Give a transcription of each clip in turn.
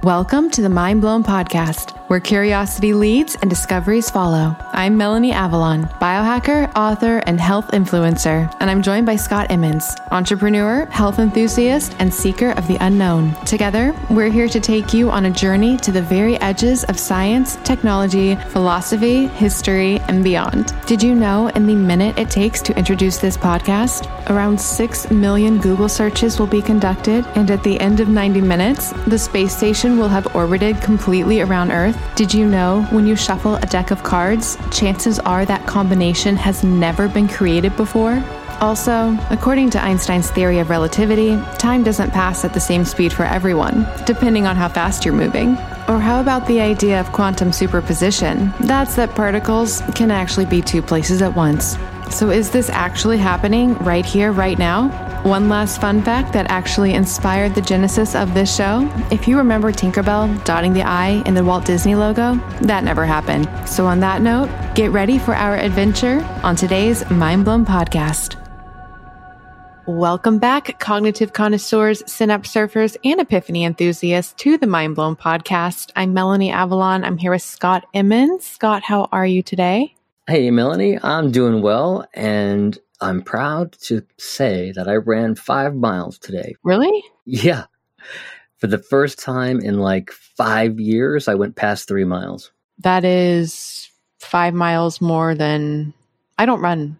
Welcome to the Mind Blown Podcast, where curiosity leads and discoveries follow. I'm Melanie Avalon, biohacker, author, and health influencer, and I'm joined by Scott Emmons, entrepreneur, health enthusiast, and seeker of the unknown. Together, we're here to take you on a journey to the very edges of science, technology, philosophy, history, and beyond. Did you know in the minute it takes to introduce this podcast, around 6 million Google searches will be conducted, and at the end of 90 minutes, the space station will have orbited completely around Earth? Did you know when you shuffle a deck of cards, chances are that combination has never been created before? Also, according to Einstein's theory of relativity, time doesn't pass at the same speed for everyone, depending on how fast you're moving. Or how about the idea of quantum superposition? That's that particles can actually be two places at once. So is this actually happening right here, right now? One last fun fact that actually inspired the genesis of this show. If you remember Tinkerbell dotting the I in the Walt Disney logo, that never happened. So on that note, get ready for our adventure on today's Mind Blown Podcast. Welcome back, cognitive connoisseurs, synapse surfers, and epiphany enthusiasts to the Mind Blown Podcast. I'm Melanie Avalon. I'm here with Scott Emmons. Scott, how are you today? Hey, Melanie, I'm doing well, and I'm proud to say that I ran 5 miles today. Really? Yeah. For the first time in like 5 years, I went past 3 miles. That is 5 miles more than... I don't run.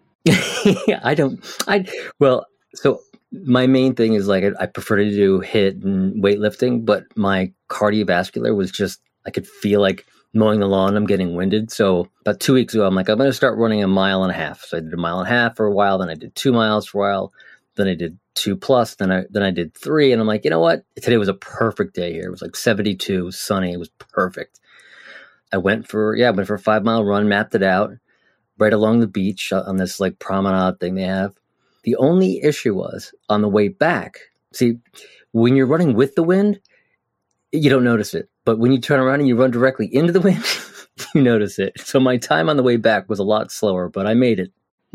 So my main thing is like I prefer to do HIIT and weightlifting, but my cardiovascular was just, I could feel like mowing the lawn, I'm getting winded. So about 2 weeks ago, I'm like, I'm going to start running 1.5 miles. So I did 1.5 miles for a while. Then I did 2 miles for a while. Then I did 2 plus. Then I did 3. And I'm like, you know what? Today was a perfect day here. It was like 72, sunny. It was perfect. I went for a 5-mile run, mapped it out right along the beach on this like promenade thing they have. The only issue was on the way back. See, when you're running with the wind, you don't notice it. But when you turn around and you run directly into the wind, you notice it. So my time on the way back was a lot slower, but I made it.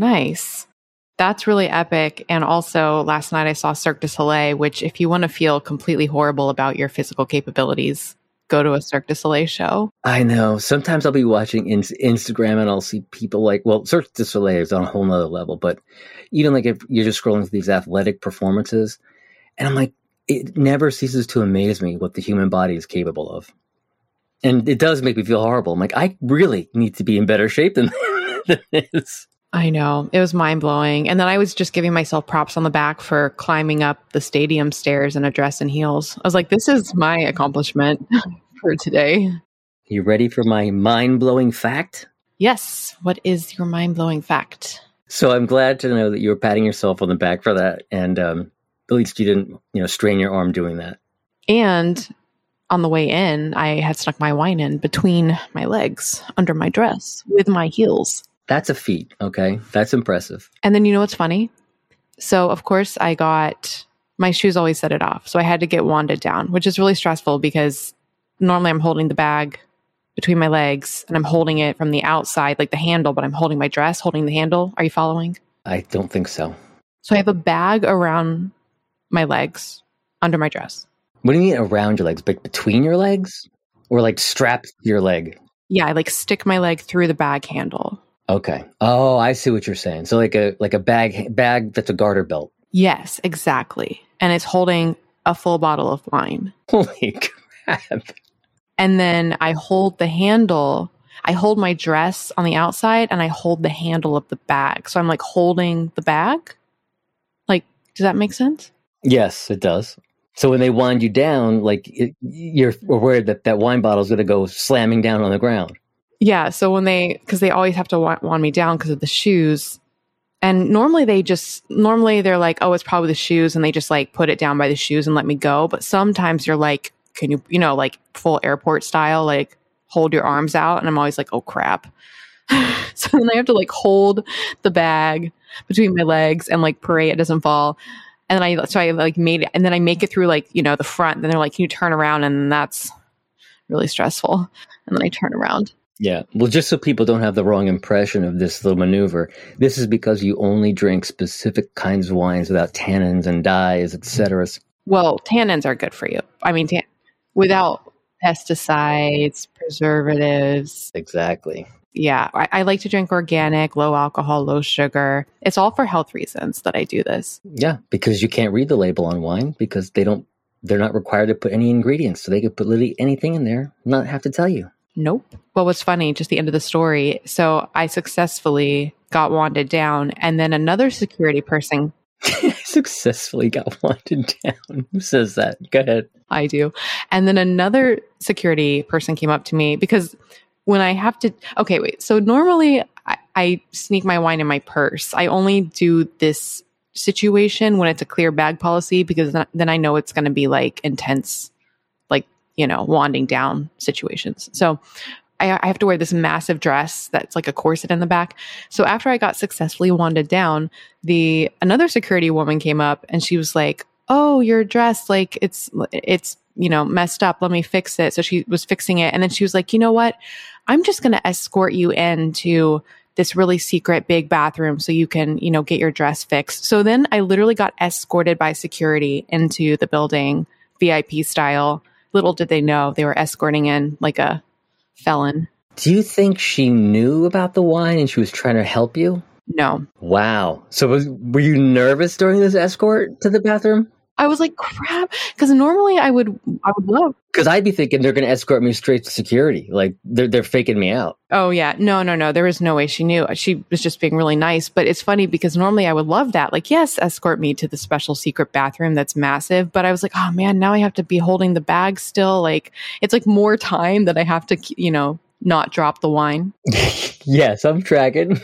Nice. That's really epic. And also last night I saw Cirque du Soleil, which if you want to feel completely horrible about your physical capabilities, go to a Cirque du Soleil show. I know. Sometimes I'll be watching Instagram and I'll see people like, well, Cirque du Soleil is on a whole nother level, but even like if you're just scrolling through these athletic performances, and I'm like, it never ceases to amaze me what the human body is capable of. And it does make me feel horrible. I'm like, I really need to be in better shape than this. I know. It was mind-blowing. And then I was just giving myself props on the back for climbing up the stadium stairs in a dress and heels. I was like, this is my accomplishment for today. You ready for my mind-blowing fact? Yes. What is your mind-blowing fact? So I'm glad to know that you were patting yourself on the back for that. And at least you didn't, strain your arm doing that. And on the way in, I had stuck my wine in between my legs under my dress with my heels. That's a feat, okay? That's impressive. And then you know what's funny? So, of course, I got... My shoes always set it off. So I had to get wanded down, which is really stressful because normally I'm holding the bag between my legs and I'm holding it from the outside, like the handle, but I'm holding my dress, holding the handle. Are you following? I don't think so. So I have a bag around my legs under my dress. What do you mean around your legs? Like between your legs? Or like strapped to your leg? Yeah, I like stick my leg through the bag handle. Okay. Oh, I see what you're saying. So like a bag that's a garter belt. Yes, exactly. And it's holding a full bottle of wine. Holy crap. And then I hold the handle. I hold my dress on the outside and I hold the handle of the bag. So I'm like holding the bag. Like, does that make sense? Yes, it does. So when they wind you down, like you're worried that wine bottle is going to go slamming down on the ground. Yeah. So because they always have to wand me down because of the shoes. And normally they're like, oh, it's probably the shoes. And they just like put it down by the shoes and let me go. But sometimes you're like, can you, like full airport style, like hold your arms out. And I'm always like, oh crap. So then I have to like hold the bag between my legs and like pray it doesn't fall. And then I like made it, and then I make it through like, the front. And then they're like, can you turn around? And that's really stressful. And then I turn around. Yeah. Well, just so people don't have the wrong impression of this little maneuver, this is because you only drink specific kinds of wines without tannins and dyes, etc. Well, tannins are good for you. I mean, without pesticides, preservatives. Exactly. Yeah, I like to drink organic, low alcohol, low sugar. It's all for health reasons that I do this. Yeah, because you can't read the label on wine because they're not required to put any ingredients. So they could put literally anything in there, not have to tell you. Nope. Well, what's funny, just the end of the story. So I successfully got wanded down, and then another security person. Successfully got wanded down. Who says that? Go ahead. I do. And then another security person came up to me because when I have to, okay, wait. So normally I sneak my wine in my purse. I only do this situation when it's a clear bag policy because then I know it's going to be like intense, like, wanding down situations. So I have to wear this massive dress that's like a corset in the back. So after I got successfully wanded down, another security woman came up and she was like, "Oh, your dress, like it's messed up. Let me fix it." So she was fixing it. And then she was like, "You know what? I'm just going to escort you into this really secret big bathroom so you can, get your dress fixed." So then I literally got escorted by security into the building, VIP style. Little did they know they were escorting in like a felon. Do you think she knew about the wine and she was trying to help you? No. Wow. So were you nervous during this escort to the bathroom? I was like, crap. Because normally I would love. Because I'd be thinking they're going to escort me straight to security. Like they're faking me out. Oh yeah. No. There was no way she knew. She was just being really nice. But it's funny because normally I would love that. Like, yes, escort me to the special secret bathroom that's massive. But I was like, oh man, now I have to be holding the bag still. Like, it's like more time that I have to, not drop the wine. Yes, I'm tracking.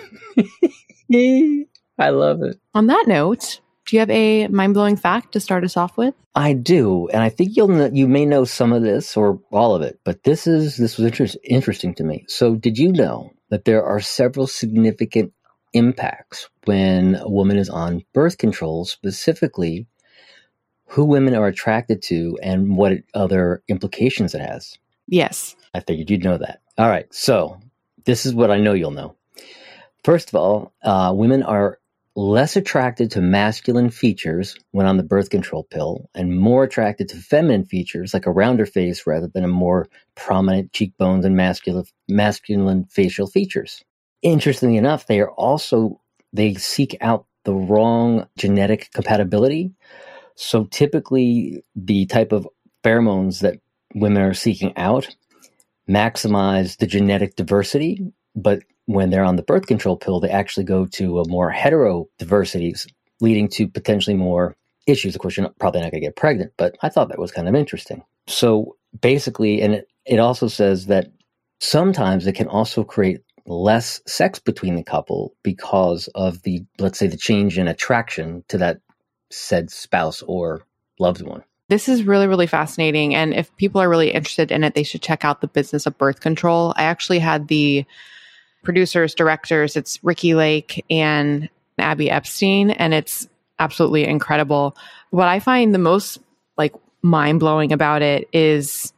I love it. On that note, do you have a mind-blowing fact to start us off with? I do, and I think you may know some of this or all of it, but this was interesting to me. So, did you know that there are several significant impacts when a woman is on birth control, specifically who women are attracted to and what other implications it has? Yes. I figured you'd know that. All right, so this is what I know you'll know. First of all, women are less attracted to masculine features when on the birth control pill and more attracted to feminine features like a rounder face rather than a more prominent cheekbones and masculine facial features. Interestingly enough, they seek out the wrong genetic compatibility. So typically the type of pheromones that women are seeking out maximize the genetic diversity, but when they're on the birth control pill, they actually go to a more hetero diversities, leading to potentially more issues. Of course, you're probably not going to get pregnant, but I thought that was kind of interesting. So basically, and it also says that sometimes it can also create less sex between the couple because of let's say, the change in attraction to that said spouse or loved one. This is really, really fascinating. And if people are really interested in it, they should check out The Business of Birth Control. I actually had the producers, directors, it's Ricky Lake and Abby Epstein, and it's absolutely incredible. What I find the most mind-blowing about it is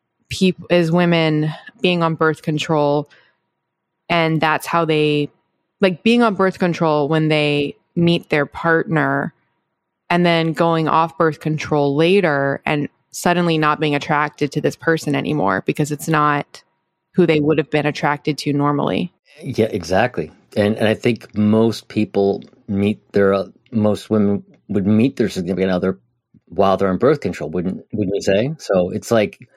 women being on birth control, and that's how they being on birth control when they meet their partner and then going off birth control later and suddenly not being attracted to this person anymore because it's not who they would have been attracted to normally. Yeah, exactly. And I think most women would meet their significant other while they're on birth control, wouldn't you say? So it's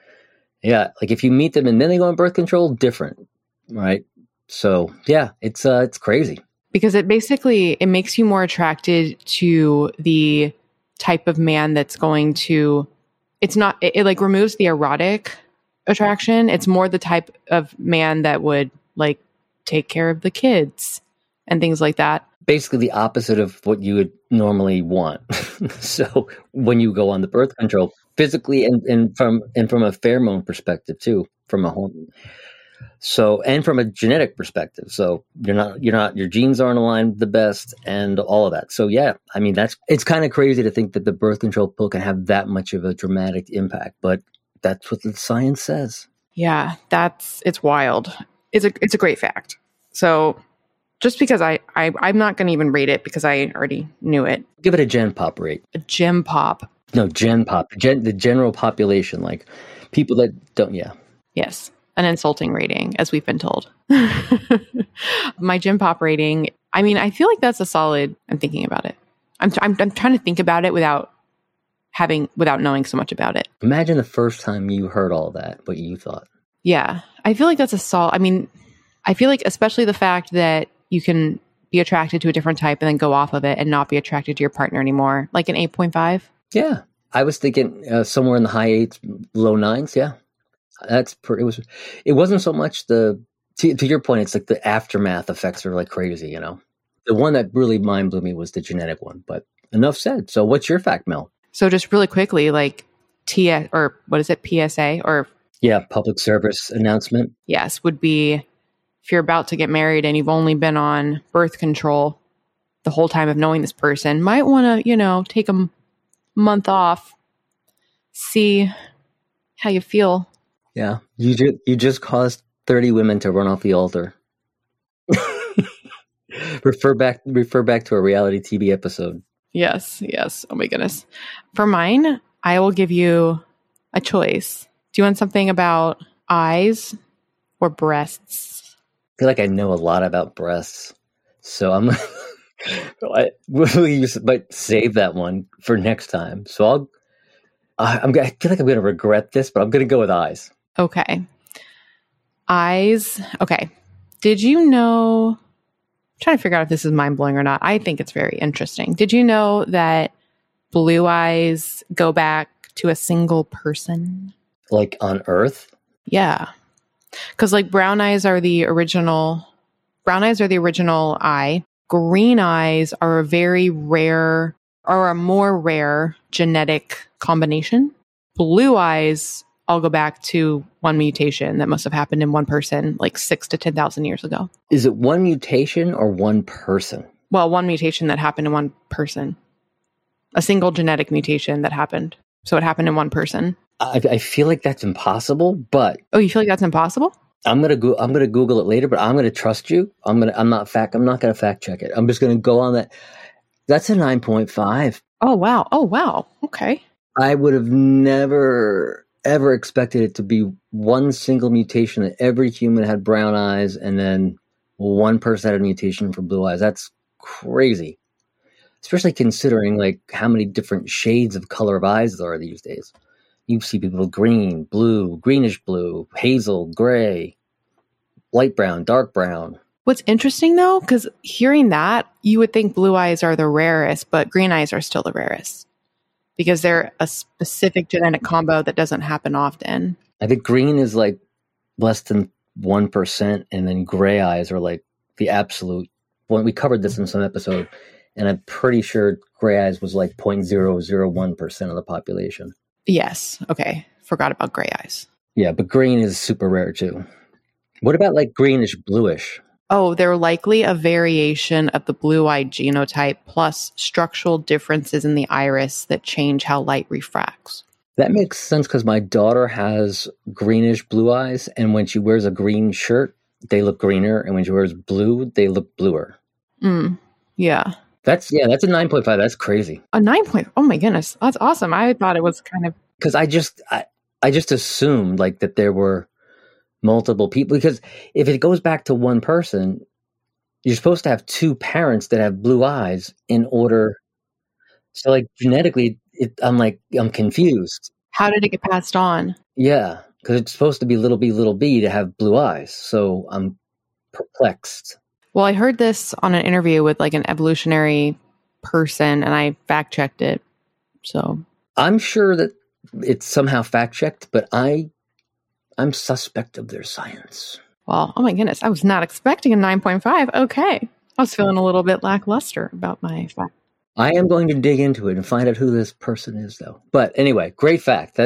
if you meet them and then they go on birth control, different, right? So yeah, it's crazy. Because it makes you more attracted to the type of man that's going to, it removes the erotic attraction. It's more the type of man that would take care of the kids and things like that. Basically the opposite of what you would normally want. So when you go on the birth control, physically and from a pheromone perspective too, from a hormone. So, and from a genetic perspective. So your genes aren't aligned the best and all of that. So yeah, I mean, it's kind of crazy to think that the birth control pill can have that much of a dramatic impact, but that's what the science says. Yeah, it's wild. It's a great fact. So just because I'm not going to even rate it because I already knew it. Give it a Gen Pop rate. A Gen Pop. No, Gen Pop. The general population, People that don't, yeah. Yes. An insulting rating, as we've been told. My gym pop rating, I mean, I feel like that's a solid, I'm thinking about it. I'm trying to think about it without knowing so much about it. Imagine the first time you heard all that, what you thought. Yeah. I feel like that's a solid, I mean, I feel like especially the fact that you can be attracted to a different type and then go off of it and not be attracted to your partner anymore, like an 8.5. Yeah. I was thinking somewhere in the high 8s, low 9s. Yeah. It wasn't so much to your point, it's like the aftermath effects are like crazy, you know. The one that really mind blew me was the genetic one, but enough said. So what's your fact, Mel? So just really quickly, like or what is it, PSA or? Yeah, public service announcement. Yes, would be if you're about to get married and you've only been on birth control the whole time of knowing this person, might want to, take a month off, see how you feel. Yeah, you just caused 30 women to run off the altar. refer back to a reality TV episode. Yes. Oh my goodness. For mine, I will give you a choice. Do you want something about eyes or breasts? I feel like I know a lot about breasts, so I might save that one for next time. So I feel like I'm going to regret this, but I'm going to go with eyes. Okay. Eyes. Okay. Did you know, I'm trying to figure out if this is mind-blowing or not. I think it's very interesting. Did you know that blue eyes go back to a single person? Like on Earth? Yeah. Because like brown eyes are the original eye. Green eyes are a more rare genetic combination. Blue eyes all go back to one mutation that must have happened in one person like 6,000 to 10,000 years ago. Is it one mutation or one person? Well, one mutation that happened in one person. A single genetic mutation that happened. So it happened in one person. I feel like that's impossible, but... Oh, you feel like that's impossible? I'm gonna Google it later, but I'm gonna trust you. I'm not gonna fact check it. I'm just gonna go on that. That's a 9.5. Oh wow. Okay. I would have never ever expected it to be one single mutation that every human had brown eyes and then one person had a mutation for blue eyes. That's crazy. Especially considering like how many different shades of color of eyes there are these days. You see people with green, blue, greenish blue, hazel, gray, light brown, dark brown. What's interesting though, because hearing that, you would think blue eyes are the rarest, but green eyes are still the rarest because they're a specific genetic combo that doesn't happen often. I think green is like less than 1%, and then gray eyes are like the absolute. When we covered this in some episode, and I'm pretty sure gray eyes was like 0.001% of the population. Yes. Okay. Forgot about gray eyes. Yeah, but green is super rare too. What about like greenish bluish? Oh, they're likely a variation of the blue-eyed genotype plus structural differences in the iris that change how light refracts. That makes sense because my daughter has greenish blue eyes, and when she wears a green shirt, they look greener, and when she wears blue, they look bluer. Yeah. That's a 9.5. That's crazy. A 9 point. Oh my goodness. That's awesome. I thought it was kind of... Because I just assumed like that there were multiple people, because if it goes back to one person, you're supposed to have two parents that have blue eyes in order. So like genetically, I'm confused. How did it get passed on? Yeah, because it's supposed to be little b to have blue eyes. So I'm perplexed. Well, I heard this on an interview with like an evolutionary person, and I fact checked it. So I'm sure that it's somehow fact checked, but I'm suspect of their science. Well, oh my goodness, I was not expecting a 9.5. Okay. I was feeling a little bit lackluster about my fact. I am going to dig into it and find out who this person is, though. But anyway, great fact.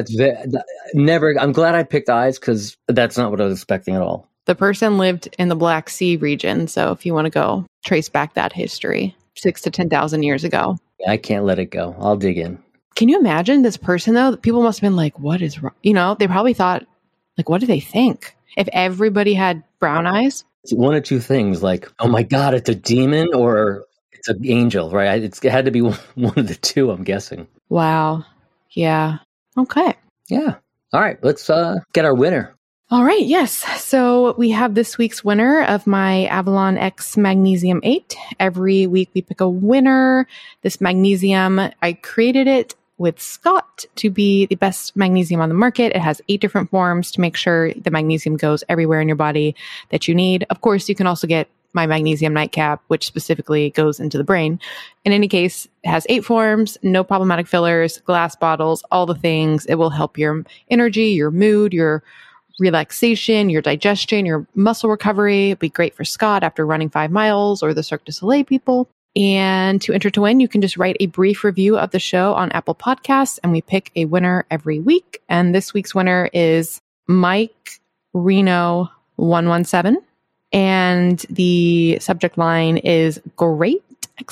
I'm glad I picked eyes because that's not what I was expecting at all. The person lived in the Black Sea region, so if you want to go trace back that history, 6,000 to 10,000 years ago. I can't let it go. I'll dig in. Can you imagine this person, though? People must have been like, what is wrong? You know, they probably thought, like, what do they think? If everybody had brown eyes? It's one of two things, like, oh my God, it's a demon or it's an angel, right? It had to be one of the two, I'm guessing. Wow. Yeah. Okay. Yeah. All right, let's get our winner. All right, yes. So we have this week's winner of my Avalon X Magnesium 8. Every week we pick a winner. This magnesium, I created it with Scott to be the best magnesium on the market. It has 8 different forms to make sure the magnesium goes everywhere in your body that you need. Of course, you can also get my magnesium nightcap, which specifically goes into the brain. In any case, it has 8 forms, no problematic fillers, glass bottles, all the things. It will help your energy, your mood, your relaxation, your digestion, your muscle recovery. It'd be great for Scott after running 5 miles or the Cirque du Soleil people. And to enter to win, you can just write a brief review of the show on Apple Podcasts, and we pick a winner every week. And this week's winner is Mike Reno 117. And the subject line is great!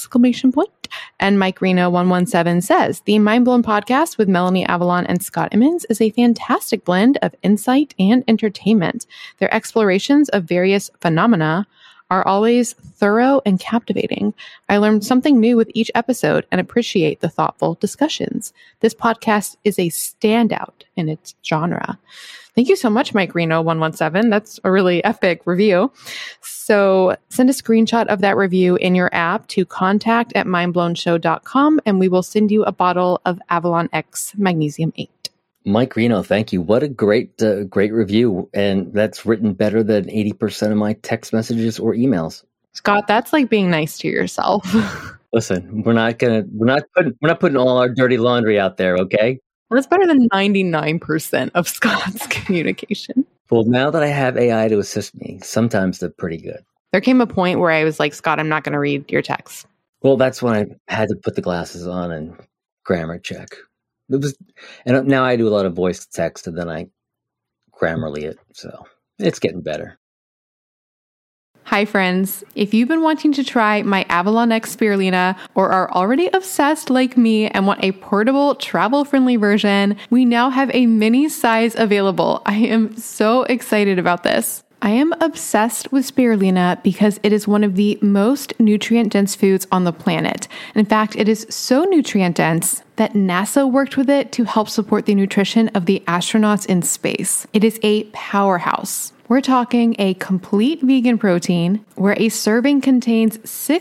And Mike Reno 117 says, the Mind Blown podcast with Melanie Avalon and Scott Emmons is a fantastic blend of insight and entertainment. Their explorations of various phenomena are always thorough and captivating. I learned something new with each episode and appreciate the thoughtful discussions. This podcast is a standout in its genre. Thank you so much, Mike Reno 117. That's a really epic review. So send a screenshot of that review in your app to contact@mindblownshow.com, and we will send you a bottle of Avalon X Magnesium 8. Mike Reno, thank you. What a great review. And that's written better than 80% of my text messages or emails. Scott, that's like being nice to yourself. Listen, we're not putting all our dirty laundry out there, okay? That's better than 99% of Scott's communication. Well, now that I have AI to assist me, sometimes they're pretty good. There came a point where I was like, Scott, I'm not going to read your texts. Well, that's when I had to put the glasses on and grammar check. And now I do a lot of voice to text, and then I Grammarly it. So it's getting better. Hi, friends. If you've been wanting to try my Avalon X Spirulina or are already obsessed like me and want a portable, travel-friendly version, we now have a mini size available. I am so excited about this. I am obsessed with spirulina because it is one of the most nutrient-dense foods on the planet. In fact, it is so nutrient-dense that NASA worked with it to help support the nutrition of the astronauts in space. It is a powerhouse. We're talking a complete vegan protein where a serving contains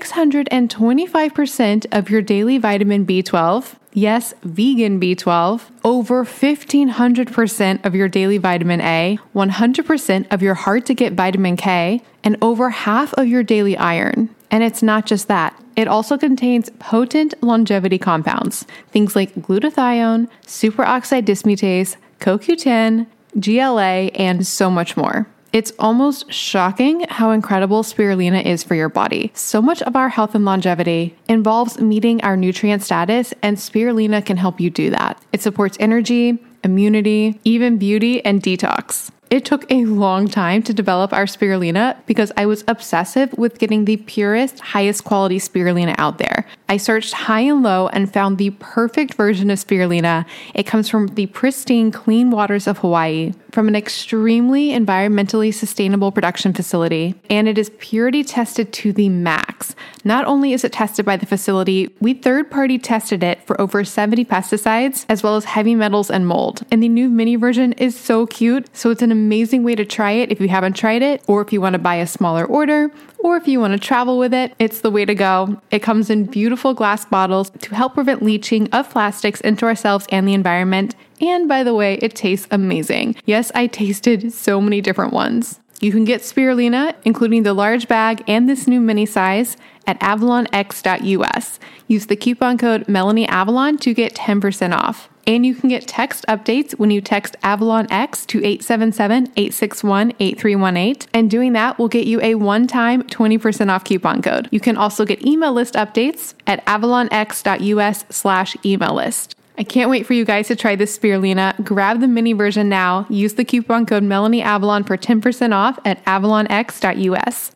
625% of your daily vitamin B12. Yes, vegan B12, over 1,500% of your daily vitamin A, 100% of your hard to get vitamin K, and over half of your daily iron. And it's not just that. It also contains potent longevity compounds, things like glutathione, superoxide dismutase, CoQ10, GLA, and so much more. It's almost shocking how incredible spirulina is for your body. So much of our health and longevity involves meeting our nutrient status, and spirulina can help you do that. It supports energy, immunity, even beauty and detox. It took a long time to develop our spirulina because I was obsessive with getting the purest, highest quality spirulina out there. I searched high and low and found the perfect version of spirulina. It comes from the pristine, clean waters of Hawaii, from an extremely environmentally sustainable production facility, and it is purity tested to the max. Not only is it tested by the facility, we third-party tested it for over 70 pesticides, as well as heavy metals and mold. And the new mini version is so cute, so it's an amazing way to try it if you haven't tried it, or if you want to buy a smaller order, or if you want to travel with it, it's the way to go. It comes in beautiful glass bottles to help prevent leaching of plastics into ourselves and the environment. And by the way, it tastes amazing. Yes, I tasted so many different ones. You can get spirulina, including the large bag and this new mini size, at avalonx.us. Use the coupon code MelanieAvalon to get 10% off. And you can get text updates when you text Avalon X to 877-861-8318. And doing that will get you a one-time 20% off coupon code. You can also get email list updates at avalonx.us/email list. I can't wait for you guys to try this spirulina. Grab the mini version now. Use the coupon code MelanieAvalon for 10% off at avalonx.us.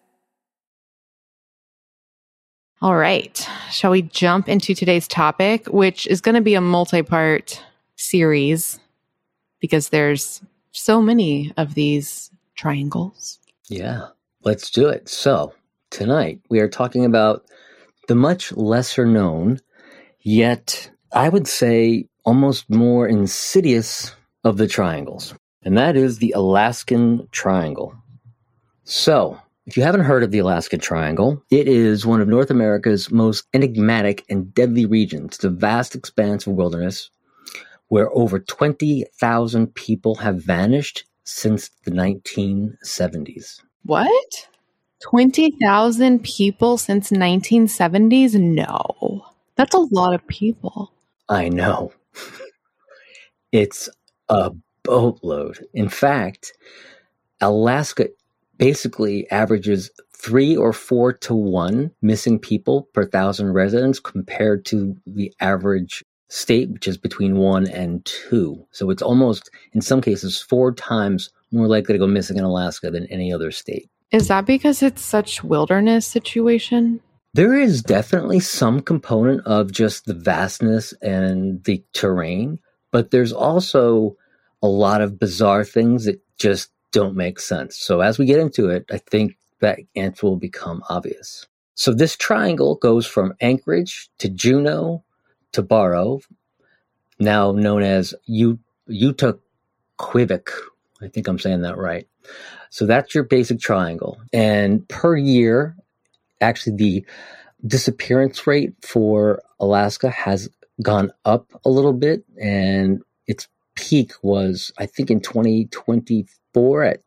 All right. Shall we jump into today's topic, which is going to be a multi-part series because there's so many of these triangles. Yeah, let's do it. So tonight we are talking about the much lesser known, yet I would say almost more insidious of the triangles, and that is the Alaskan Triangle. So, if you haven't heard of the Alaskan Triangle, it is one of North America's most enigmatic and deadly regions. It's a vast expanse of wilderness where over 20,000 people have vanished since the 1970s. What? 20,000 people since 1970s? No. That's a lot of people. I know. It's a boatload. In fact, Alaska basically averages 3 or 4 to 1 missing people per 1,000 residents compared to the average state, which is between 1 and 2. So it's almost, in some cases, 4 times more likely to go missing in Alaska than any other state. Is that because it's such wilderness situation? There is definitely some component of just the vastness and the terrain, but there's also a lot of bizarre things that just don't make sense. So as we get into it, I think that answer will become obvious. So this triangle goes from Anchorage to Juneau to Barrow, now known as Utaquivik. I think I'm saying that right. So that's your basic triangle. And per year, actually the disappearance rate for Alaska has gone up a little bit, and its peak was, I think, in 2024 at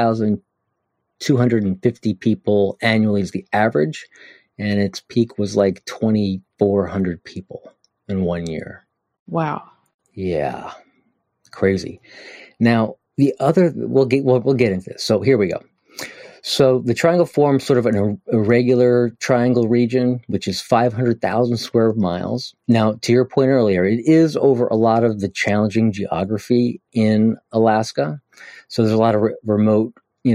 2,250 people annually is the average, and its peak was like 2,400 people in 1 year. Wow. Yeah, crazy. Now, we'll get into this. So here we go. So the triangle forms sort of an irregular triangle region, which is 500,000 square miles. Now, to your point earlier, it is over a lot of the challenging geography in Alaska. So there's a lot of remote,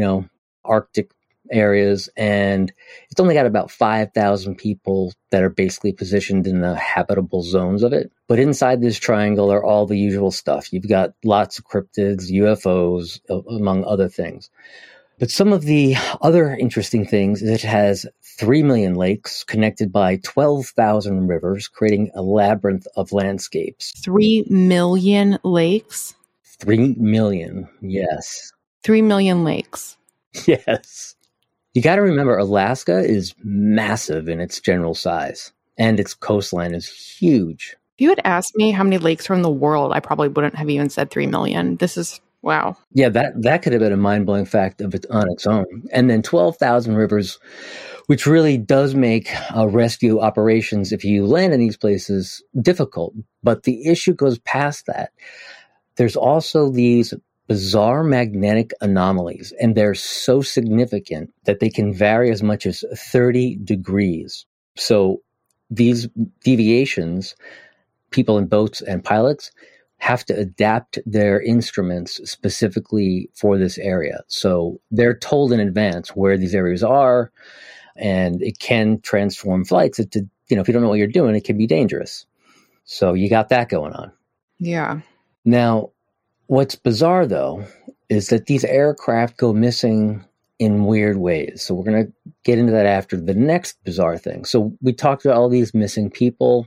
Arctic areas, and it's only got about 5,000 people that are basically positioned in the habitable zones of it. But inside this triangle are all the usual stuff. You've got lots of cryptids, UFOs, among other things. But some of the other interesting things is it has 3 million lakes connected by 12,000 rivers, creating a labyrinth of landscapes. 3 million lakes? 3 million, yes. 3 million lakes. Yes. You got to remember, Alaska is massive in its general size, and its coastline is huge. If you had asked me how many lakes are in the world, I probably wouldn't have even said 3 million. This is, wow. Yeah, that could have been a mind-blowing fact on its own. And then 12,000 rivers, which really does make rescue operations, if you land in these places, difficult. But the issue goes past that. There's also these bizarre magnetic anomalies, and they're so significant that they can vary as much as 30 degrees. So these deviations, people in boats and pilots have to adapt their instruments specifically for this area. So they're told in advance where these areas are, and it can transform flights into, if you don't know what you're doing, it can be dangerous. So you got that going on. Yeah. Now, what's bizarre, though, is that these aircraft go missing in weird ways. So we're going to get into that after the next bizarre thing. So we talked about all these missing people.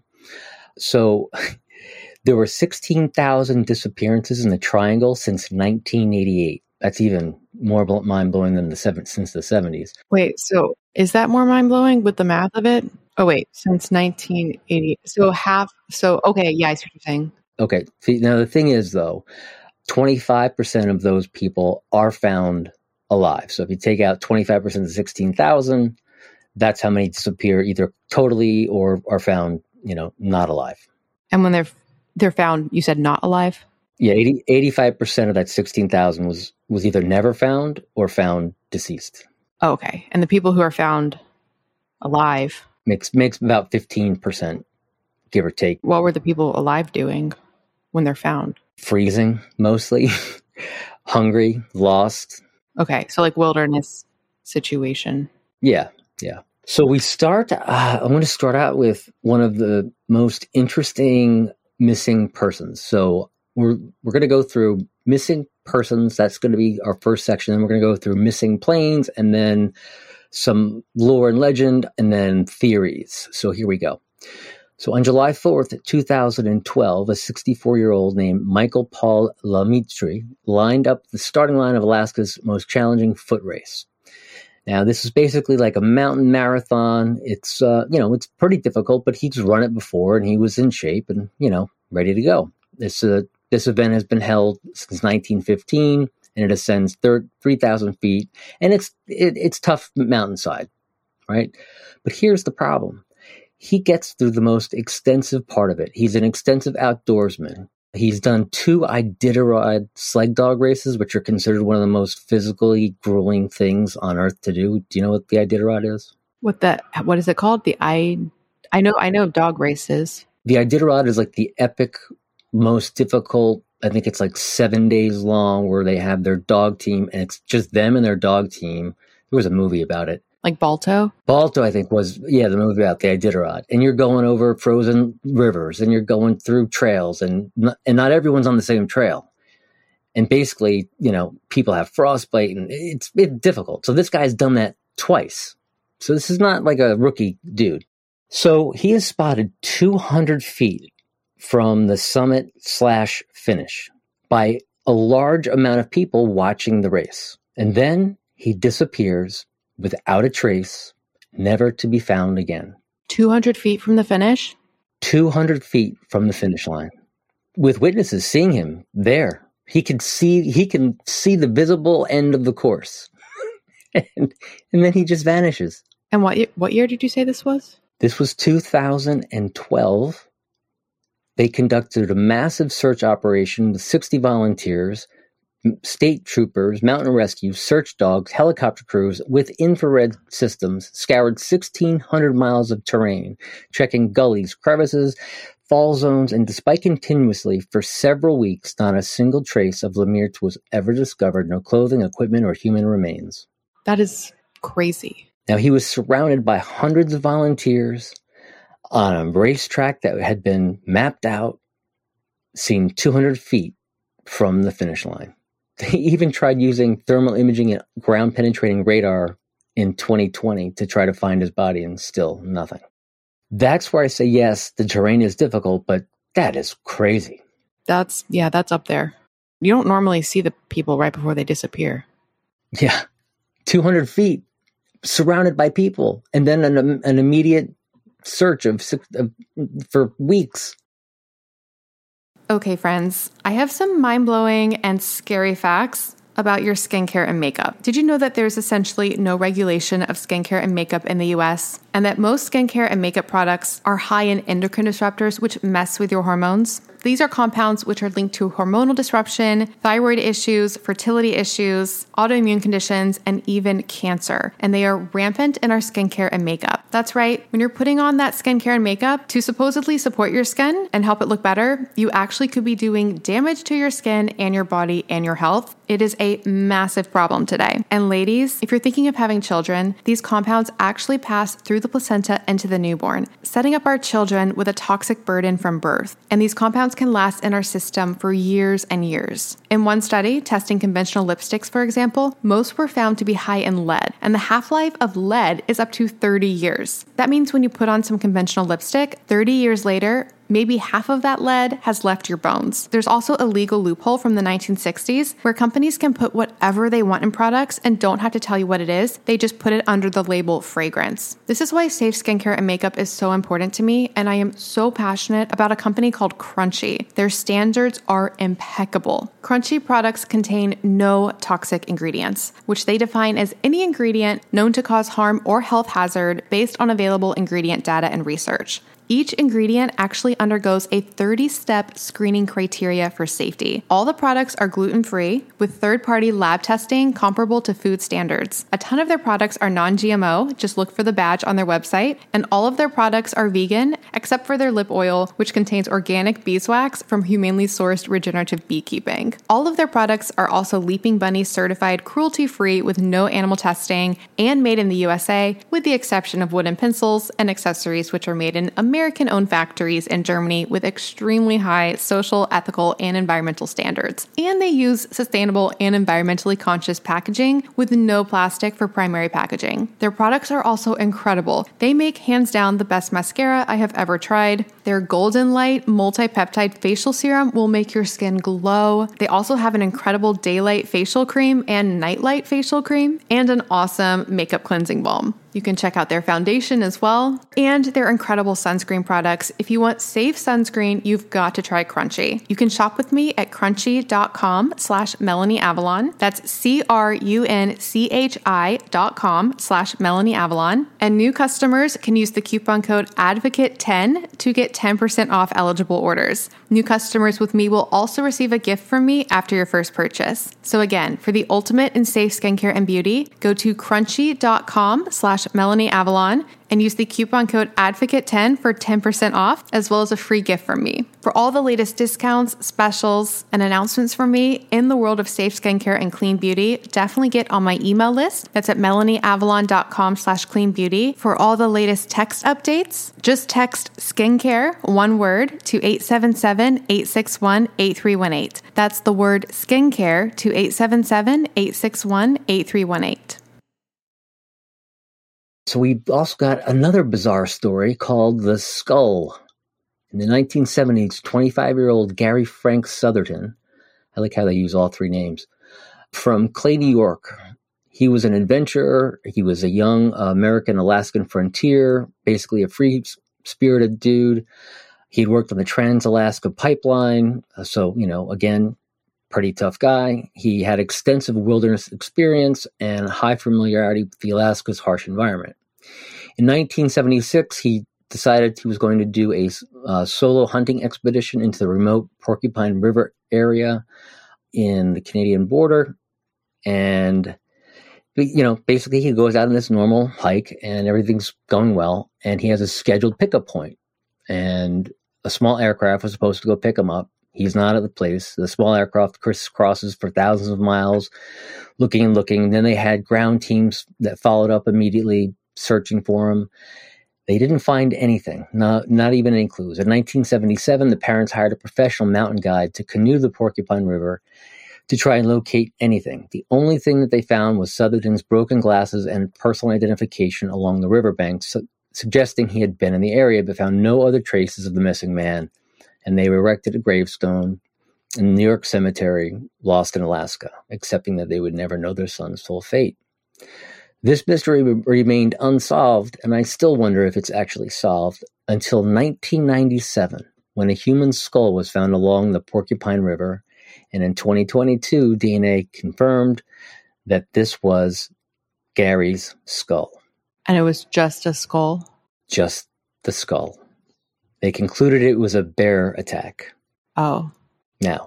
So there were 16,000 disappearances in the triangle since 1988. That's even more mind-blowing than since the 70s. Wait, so is that more mind-blowing with the math of it? Oh, wait, since 1980. Okay, yeah, I see what you're saying. Okay, now the thing is, though, 25% of those people are found alive. So if you take out 25% of 16,000, that's how many disappear either totally or are found, not alive. And when they're found, you said not alive? Yeah, 85% of that 16,000 was either never found or found deceased. Oh, okay. And the people who are found alive makes about 15%, give or take. What were the people alive doing when they're found? Freezing, mostly. Hungry, lost. Okay, so like wilderness situation. Yeah. So we start, I'm going to start out with one of the most interesting missing persons. So we're going to go through missing persons. That's going to be our first section. Then we're going to go through missing planes, and then some lore and legend, and then theories. So here we go. So on July 4th, 2012, a 64-year-old named Michael Paul Lamitri lined up the starting line of Alaska's most challenging foot race. Now, this is basically like a mountain marathon. It's, it's pretty difficult, but he's run it before and he was in shape and, ready to go. This event has been held since 1915 and it ascends 3,000 feet and it's tough mountainside, right? But here's the problem. He gets through the most extensive part of it. He's an extensive outdoorsman. He's done 2 Iditarod sled dog races, which are considered one of the most physically grueling things on earth to do. Do you know what the Iditarod is? What is it called? I know of dog races. The Iditarod is like the epic, most difficult. I think it's like 7 days long where they have their dog team and it's just them and their dog team. There was a movie about it. Like Balto? Balto, I think, was, the movie about the Iditarod. And you're going over frozen rivers and you're going through trails and not everyone's on the same trail. And basically, people have frostbite and it's difficult. So this guy's done that twice. So this is not like a rookie dude. So he is spotted 200 feet from the summit/finish by a large amount of people watching the race. And then he disappears without a trace, never to be found again. 200 feet from the finish? 200 feet from the finish line. With witnesses seeing him there. He can see the visible end of the course. and then he just vanishes. And what year did you say this was? This was 2012. They conducted a massive search operation with 60 volunteers, state troopers, mountain rescue, search dogs, helicopter crews with infrared systems scoured 1,600 miles of terrain, checking gullies, crevices, fall zones, and despite continuously for several weeks, not a single trace of Lemire was ever discovered, no clothing, equipment, or human remains. That is crazy. Now, he was surrounded by hundreds of volunteers on a racetrack that had been mapped out, seen 200 feet from the finish line. They even tried using thermal imaging and ground-penetrating radar in 2020 to try to find his body, and still nothing. That's where I say, yes, the terrain is difficult, but that is crazy. That's up there. You don't normally see the people right before they disappear. Yeah, 200 feet, surrounded by people, and then an immediate search for weeks. Okay, friends, I have some mind-blowing and scary facts about your skincare and makeup. Did you know that there's essentially no regulation of skincare and makeup in the US? And that most skincare and makeup products are high in endocrine disruptors, which mess with your hormones? These are compounds which are linked to hormonal disruption, thyroid issues, fertility issues, autoimmune conditions, and even cancer. And they are rampant in our skincare and makeup. That's right. When you're putting on that skincare and makeup to supposedly support your skin and help it look better, you actually could be doing damage to your skin and your body and your health. It is a massive problem today. And ladies, if you're thinking of having children, these compounds actually pass through the placenta into the newborn, setting up our children with a toxic burden from birth. And these compounds can last in our system for years and years. In one study, testing conventional lipsticks, for example, most were found to be high in lead, and the half-life of lead is up to 30 years. That means when you put on some conventional lipstick, 30 years later, maybe half of that lead has left your bones. There's also a legal loophole from the 1960s where companies can put whatever they want in products and don't have to tell you what it is. They just put it under the label fragrance. This is why safe skincare and makeup is so important to me, and I am so passionate about a company called Crunchy. Their standards are impeccable. Crunchy products contain no toxic ingredients, which they define as any ingredient known to cause harm or health hazard based on available ingredient data and research. Each ingredient actually undergoes a 30-step screening criteria for safety. All the products are gluten-free, with third-party lab testing comparable to food standards. A ton of their products are non-GMO, just look for the badge on their website, and all of their products are vegan, except for their lip oil, which contains organic beeswax from humanely sourced regenerative beekeeping. All of their products are also Leaping Bunny certified cruelty-free with no animal testing, and made in the USA, with the exception of wooden pencils and accessories which are made in American-owned factories in Germany with extremely high social, ethical, and environmental standards. And they use sustainable and environmentally conscious packaging with no plastic for primary packaging. Their products are also incredible. They make hands down the best mascara I have ever tried. Their Golden Light multi-peptide facial serum will make your skin glow. They also have an incredible daylight facial cream and nightlight facial cream, and an awesome makeup cleansing balm. You can check out their foundation as well, and their incredible sunscreen products. If you want safe sunscreen, you've got to try Crunchy. You can shop with me at crunchy.com/MelanieAvalon. That's CRUNCHI.com/MelanieAvalon. And new customers can use the coupon code ADVOCATE10 to get 10% off eligible orders. New customers with me will also receive a gift from me after your first purchase. So again, for the ultimate in safe skincare and beauty, go to crunchy.com/MelanieAvalon and use the coupon code ADVOCATE10 for 10% off, as well as a free gift from me. For all the latest discounts, specials, and announcements from me in the world of safe skincare and clean beauty, definitely get on my email list. That's at melanieavalon.com/cleanbeauty. For all the latest text updates, just text skincare, one word, to 877-861-8318. That's the word skincare to 877-861-8318. So we also got another bizarre story called The Skull. In the 1970s, 25-year-old Gary Frank Southerton, I like how they use all three names, from Clay, New York. He was an adventurer. He was a young American-Alaskan frontier, basically a free-spirited dude. He'd worked on the Trans-Alaska Pipeline. So, again, pretty tough guy. He had extensive wilderness experience and high familiarity with the Alaska's harsh environment. In 1976, he decided he was going to do a solo hunting expedition into the remote Porcupine River area in the Canadian border. And, basically he goes out on this normal hike and everything's going well. And he has a scheduled pickup point. And a small aircraft was supposed to go pick him up. He's not at the place. The small aircraft crisscrosses for thousands of miles, looking and looking. Then they had ground teams that followed up immediately, searching for him. They didn't find anything, not even any clues. In 1977, the parents hired a professional mountain guide to canoe the Porcupine River to try and locate anything. The only thing that they found was Southerton's broken glasses and personal identification along the riverbanks, suggesting he had been in the area, but found no other traces of the missing man. And they erected a gravestone in New York Cemetery, Lost in Alaska, accepting that they would never know their son's full fate. This mystery remained unsolved, and I still wonder if it's actually solved, until 1997, when a human skull was found along the Porcupine River, and in 2022, DNA confirmed that this was Gary's skull. And it was just a skull? Just the skull. They concluded it was a bear attack. Oh. Now,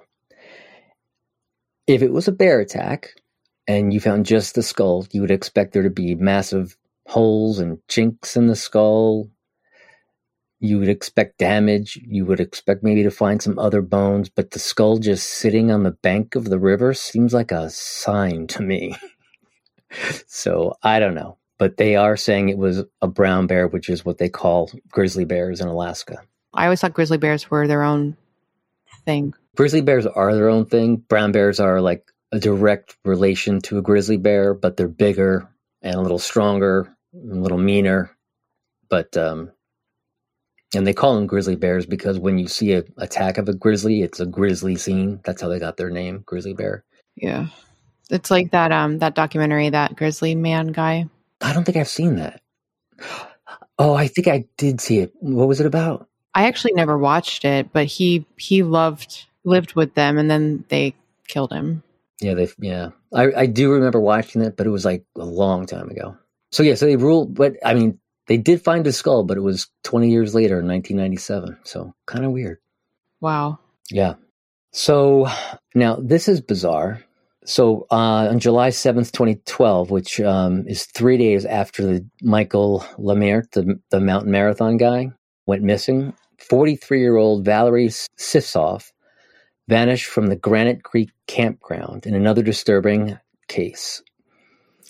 if it was a bear attack and you found just the skull, you would expect there to be massive holes and chinks in the skull. You would expect damage. You would expect maybe to find some other bones, but the skull just sitting on the bank of the river seems like a sign to me. So I don't know. But they are saying it was a brown bear, which is what they call grizzly bears in Alaska. I always thought grizzly bears were their own thing. Grizzly bears are their own thing. Brown bears are like a direct relation to a grizzly bear, but they're bigger and a little stronger, and a little meaner. But, and they call them grizzly bears because when you see an attack of a grizzly, it's a grizzly scene. That's how they got their name, grizzly bear. Yeah. It's like that, that documentary, that Grizzly Man guy. I don't think I've seen that. Oh, I think I did see it. What was it about? I actually never watched it, but he lived with them and then they killed him. Yeah, I do remember watching it, but it was like a long time ago. So they ruled, but I mean, they did find a skull, but it was 20 years later in 1997. So kind of weird. Wow. Yeah. So now this is bizarre. So on July 7th, 2012, which is 3 days after the Michael Lemert, the mountain marathon guy, went missing, 43-year-old Valerie Sifsoff vanished from the Granite Creek campground in another disturbing case.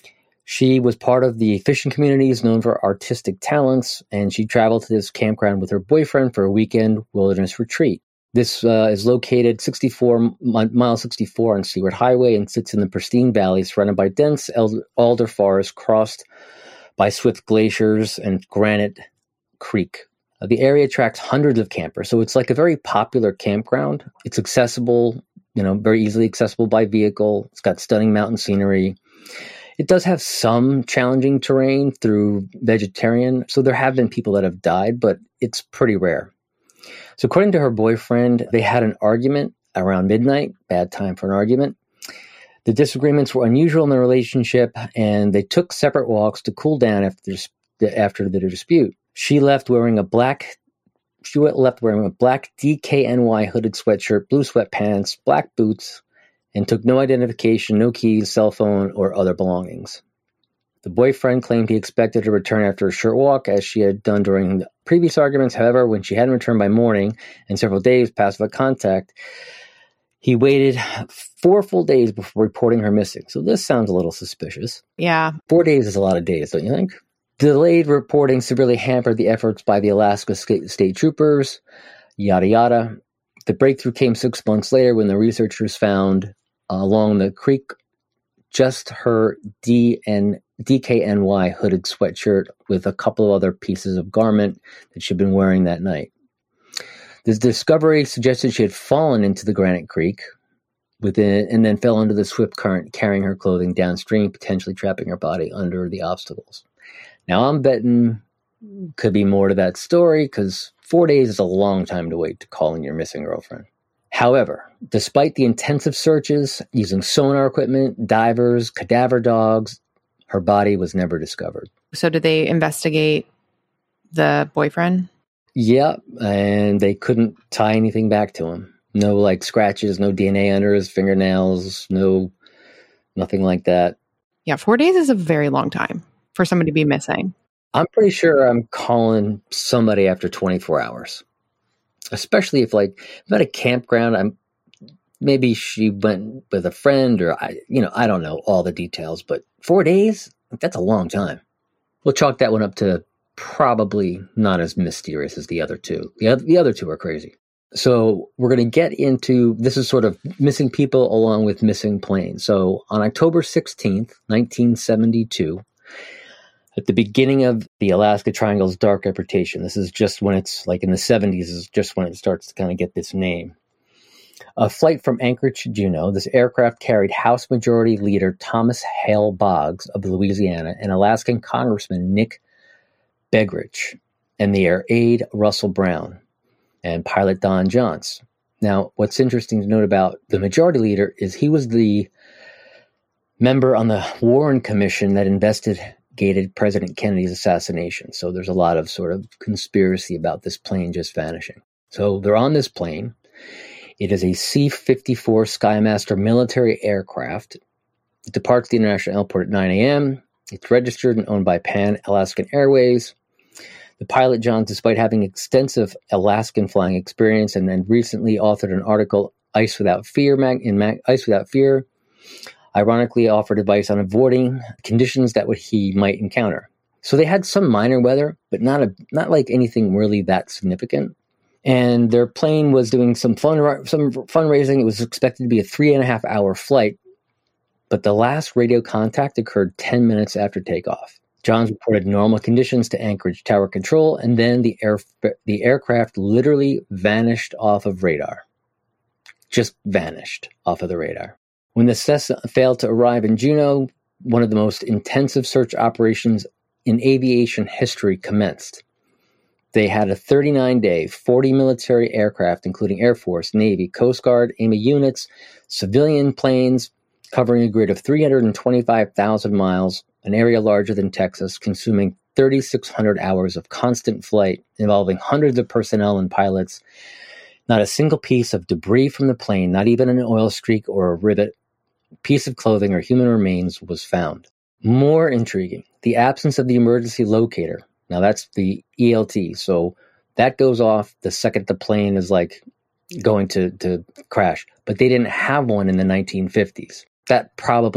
She was part of the fishing communities known for artistic talents, and she traveled to this campground with her boyfriend for a weekend wilderness retreat. This is located mile 64 on Seward Highway and sits in the pristine valley surrounded by dense alder forest crossed by swift glaciers and Granite Creek. The area attracts hundreds of campers, so it's like a very popular campground. It's accessible, very easily accessible by vehicle. It's got stunning mountain scenery. It does have some challenging terrain through vegetarian, so there have been people that have died, but it's pretty rare. So according to her boyfriend, they had an argument around midnight, bad time for an argument. The disagreements were unusual in the relationship, and they took separate walks to cool down after the dispute. She left wearing a black DKNY hooded sweatshirt, blue sweatpants, black boots, and took no identification, no keys, cell phone, or other belongings. The boyfriend claimed he expected to return after a short walk, as she had done during the previous arguments. However, when she hadn't returned by morning and several days passed without contact, he waited 4 full days before reporting her missing. So this sounds a little suspicious. Yeah. 4 days is a lot of days, don't you think? Delayed reporting severely hampered the efforts by the Alaska State Troopers, yada yada. The breakthrough came 6 months later when the researchers found along the creek just her DKNY hooded sweatshirt with a couple of other pieces of garment that she'd been wearing that night. This discovery suggested she had fallen into the Granite Creek and then fell into the swift current, carrying her clothing downstream, potentially trapping her body under the obstacles. Now, I'm betting could be more to that story because 4 days is a long time to wait to call in your missing girlfriend. However, despite the intensive searches using sonar equipment, divers, cadaver dogs, her body was never discovered. So did they investigate the boyfriend? Yeah, and they couldn't tie anything back to him. No scratches, no DNA under his fingernails, nothing like that. Yeah, 4 days is a very long time for somebody to be missing. I'm pretty sure I'm calling somebody after 24 hours. Especially if I'm at a campground, maybe she went with a friend or I don't know all the details, but 4 days, that's a long time. We'll chalk that one up to probably not as mysterious as the other two. The other two are crazy. So we're going to get into, this is sort of missing people along with missing planes. So on October 16th, 1972, at the beginning of the Alaska Triangle's dark reputation, this is just when it's in the 70s, is just when it starts to kind of get this name. A flight from Anchorage to Juneau, this aircraft carried House Majority Leader Thomas Hale Boggs of Louisiana and Alaskan Congressman Nick Begich and the air aide Russell Brown and pilot Don Johns. Now, what's interesting to note about the Majority Leader is he was the member on the Warren Commission that investigated President Kennedy's assassination. So there's a lot of sort of conspiracy about this plane just vanishing. So they're on this plane. It is a C-54 Skymaster military aircraft. It departs the International Airport at 9 a.m. It's registered and owned by Pan Alaskan Airways. The pilot, John, despite having extensive Alaskan flying experience and then recently authored an article, Ice Without Fear, Ice Without Fear, ironically offered advice on avoiding conditions that he might encounter. So they had some minor weather, but not like anything really that significant. And their plane was doing some fundraising. It was expected to be a 3.5-hour flight, but the last radio contact occurred 10 minutes after takeoff. Johns reported normal conditions to Anchorage Tower Control, and then the aircraft literally vanished off of radar. Just vanished off of the radar. When the Cessna failed to arrive in Juneau, one of the most intensive search operations in aviation history commenced. They had a 39-day, 40 military aircraft, including Air Force, Navy, Coast Guard, AMA units, civilian planes, covering a grid of 325,000 miles, an area larger than Texas, consuming 3,600 hours of constant flight, involving hundreds of personnel and pilots. Not a single piece of debris from the plane, not even an oil streak or a rivet, piece of clothing, or human remains was found. More intriguing, the absence of the emergency locator. Now that's the ELT, so that goes off the second the plane is going to crash. But they didn't have one in the 1950s. That probably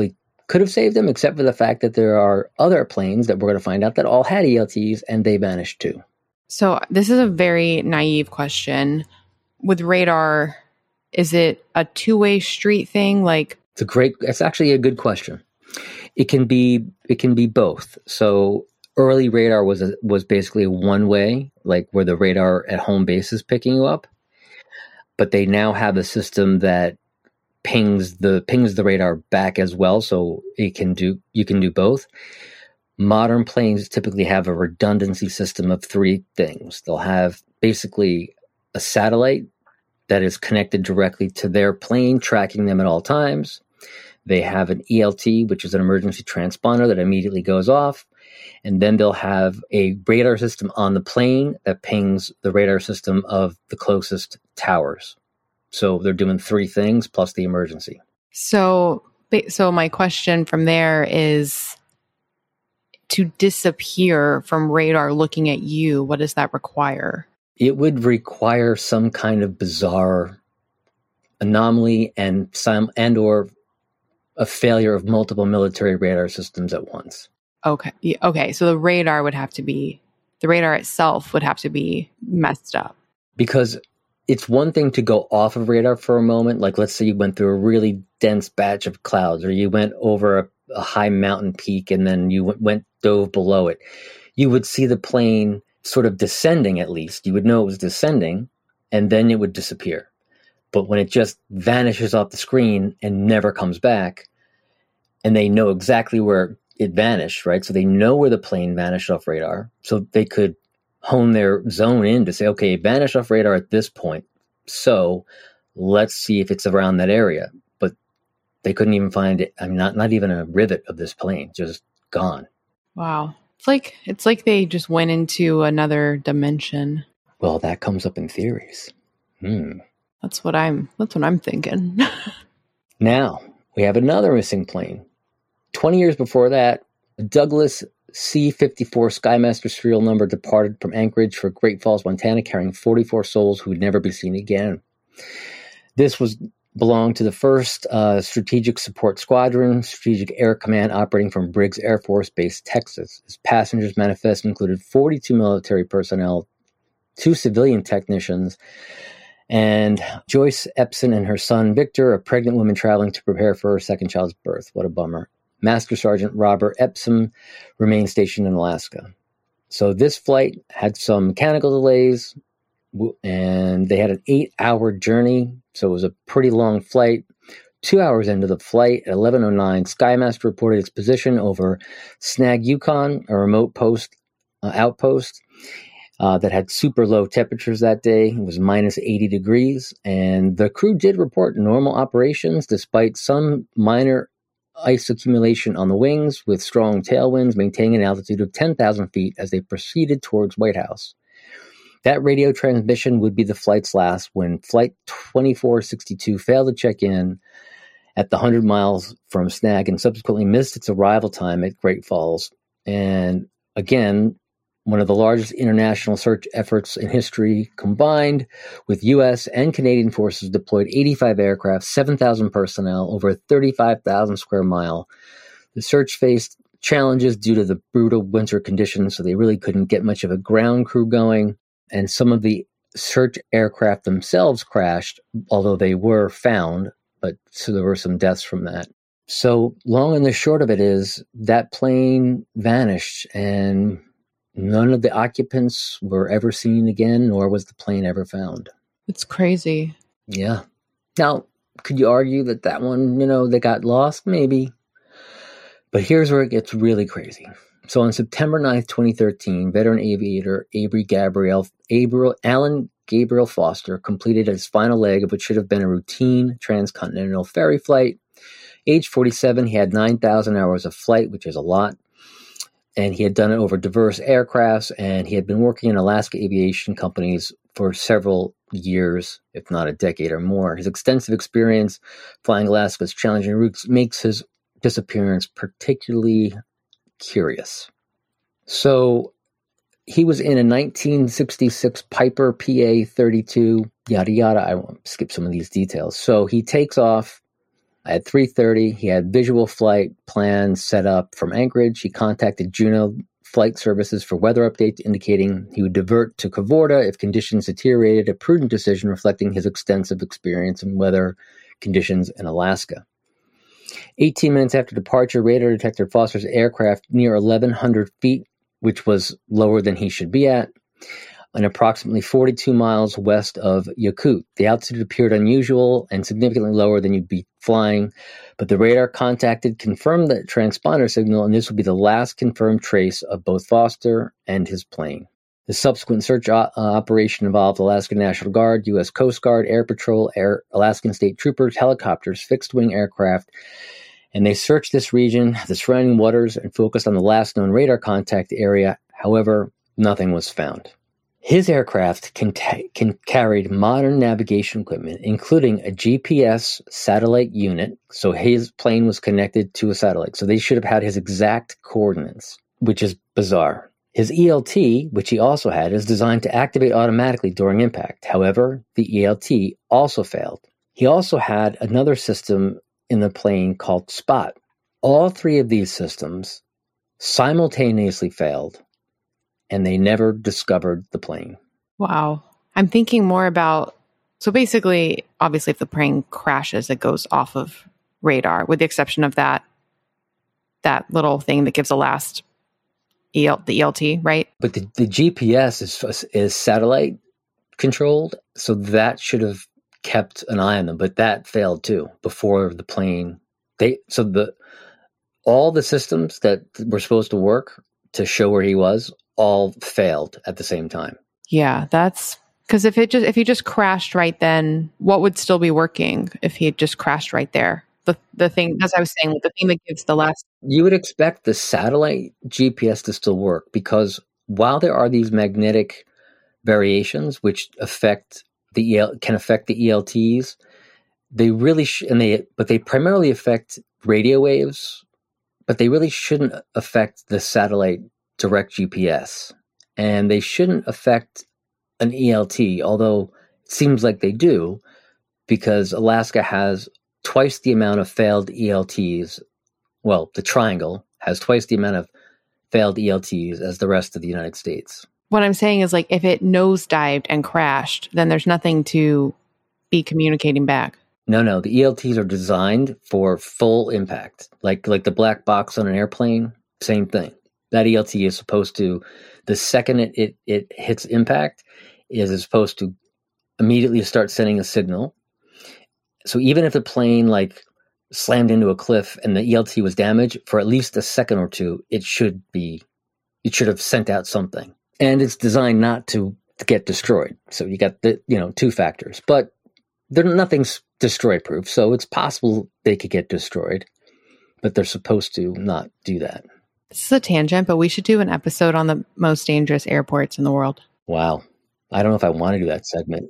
could have saved him, except for the fact that there are other planes that we're going to find out that all had ELTs and they vanished too. So this is a very naive question. With radar, is it a two-way street thing? Like, it's actually a good question. It can be both. So early radar was basically one way, like where the radar at home base is picking you up. But they now have a system that pings the radar back as well, so you can do both. Modern planes typically have a redundancy system of three things. They'll have basically a satellite that is connected directly to their plane, tracking them at all times. They have an ELT, which is an emergency transponder that immediately goes off. And then they'll have a radar system on the plane that pings the radar system of the closest towers. So they're doing three things plus the emergency. So my question from there is, to disappear from radar looking at you, what does that require? It would require some kind of bizarre anomaly and or a failure of multiple military radar systems at once. Okay. So the radar itself would have to be messed up. Because it's one thing to go off of radar for a moment. Like, let's say you went through a really dense batch of clouds, or you went over a high mountain peak and then you dove below it. You would see the plane sort of descending, at least. You would know it was descending, and then it would disappear. But when it just vanishes off the screen and never comes back, and they know exactly where it vanished, right? So they know where the plane vanished off radar, so they could hone their zone in to say, okay, it vanished off radar at this point, so let's see if it's around that area. But they couldn't even find it. I mean, not even a rivet of this plane, just gone. Wow. It's like they just went into another dimension. Well, that comes up in theories. That's what I'm thinking. Now, we have another missing plane. 20 years before that, a Douglas C-54 Skymaster serial number departed from Anchorage for Great Falls, Montana, carrying 44 souls who would never be seen again. This belonged to the 1st Strategic Support Squadron, Strategic Air Command, operating from Briggs Air Force Base, Texas. Its passengers manifest included 42 military personnel, 2 civilian technicians, and Joyce Epson and her son Victor, a pregnant woman traveling to prepare for her second child's birth. What a bummer. Master Sergeant Robert Epsom remained stationed in Alaska. So this flight had some mechanical delays, and they had an 8-hour journey, so it was a pretty long flight. 2 hours into the flight, at 11:09, Skymaster reported its position over Snag, Yukon, a remote outpost that had super low temperatures that day. It was minus 80 degrees, and the crew did report normal operations despite some minor ice accumulation on the wings, with strong tailwinds, maintaining an altitude of 10,000 feet as they proceeded towards White House. That radio transmission would be the flight's last when Flight 2462 failed to check in at the 100 miles from Snag and subsequently missed its arrival time at Great Falls. And again, one of the largest international search efforts in history, combined with U.S. and Canadian forces, deployed 85 aircraft, 7,000 personnel, over a 35,000 square mile. The search faced challenges due to the brutal winter conditions, so they really couldn't get much of a ground crew going. And some of the search aircraft themselves crashed, although they were found, but so there were some deaths from that. So long and the short of it is that plane vanished, and none of the occupants were ever seen again, nor was the plane ever found. It's crazy. Yeah. Now, could you argue that one, they got lost? Maybe. But here's where it gets really crazy. So on September 9th, 2013, veteran aviator Alan Gabriel Foster completed his final leg of what should have been a routine transcontinental ferry flight. Age 47, he had 9,000 hours of flight, which is a lot. And he had done it over diverse aircrafts, and he had been working in Alaska aviation companies for several years, if not a decade or more. His extensive experience flying Alaska's challenging routes makes his disappearance particularly curious. So he was in a 1966 Piper PA-32, yada, yada. I won't skip some of these details. So he takes off At 3:30, he had visual flight plans set up from Anchorage. He contacted Juneau Flight Services for weather updates, indicating he would divert to Kavorta if conditions deteriorated, a prudent decision reflecting his extensive experience in weather conditions in Alaska. 18 minutes after departure, radar detected Foster's aircraft near 1,100 feet, which was lower than he should be at, and approximately 42 miles west of Yakut. The altitude appeared unusual and significantly lower than you'd be flying, but the radar contacted confirmed the transponder signal, and this would be the last confirmed trace of both Foster and his plane. The subsequent search operation involved Alaska National Guard, U.S. Coast Guard, Air Patrol, Alaskan State Troopers, helicopters, fixed-wing aircraft, and they searched this region, the surrounding waters, and focused on the last known radar contact area. However, nothing was found. His aircraft carried modern navigation equipment, including a GPS satellite unit. So his plane was connected to a satellite. So they should have had his exact coordinates, which is bizarre. His ELT, which he also had, is designed to activate automatically during impact. However, the ELT also failed. He also had another system in the plane called SPOT. All three of these systems simultaneously failed, and they never discovered the plane. Wow. I'm thinking more about, so basically, obviously, if the plane crashes, it goes off of radar, with the exception of that little thing that gives the last the ELT, right? But the GPS is satellite controlled, so that should have kept an eye on them, but that failed too before the plane. All the systems that were supposed to work to show where he was all failed at the same time. Yeah, that's because if he just crashed right then, what would still be working if he had just crashed right there? The thing, as I was saying, the thing that gives the last. You would expect the satellite GPS to still work, because while there are these magnetic variations which can affect the ELTs, they really but they primarily affect radio waves, but they really shouldn't affect the satellite direct GPS, and they shouldn't affect an ELT, although it seems like they do, because Alaska has twice the amount of failed ELTs. Well, the triangle has twice the amount of failed ELTs as the rest of the United States. What I'm saying is, like, if it nosedived and crashed, then there's nothing to be communicating back. No, the ELTs are designed for full impact, like the black box on an airplane. Same thing. That ELT is supposed to, the second it hits impact, is supposed to immediately start sending a signal. So even if the plane slammed into a cliff and the ELT was damaged, for at least a second or two, it should have sent out something. And it's designed not to get destroyed. So you got two factors, but nothing's destroy proof. So it's possible they could get destroyed, but they're supposed to not do that. This is a tangent, but we should do an episode on the most dangerous airports in the world. Wow. I don't know if I want to do that segment.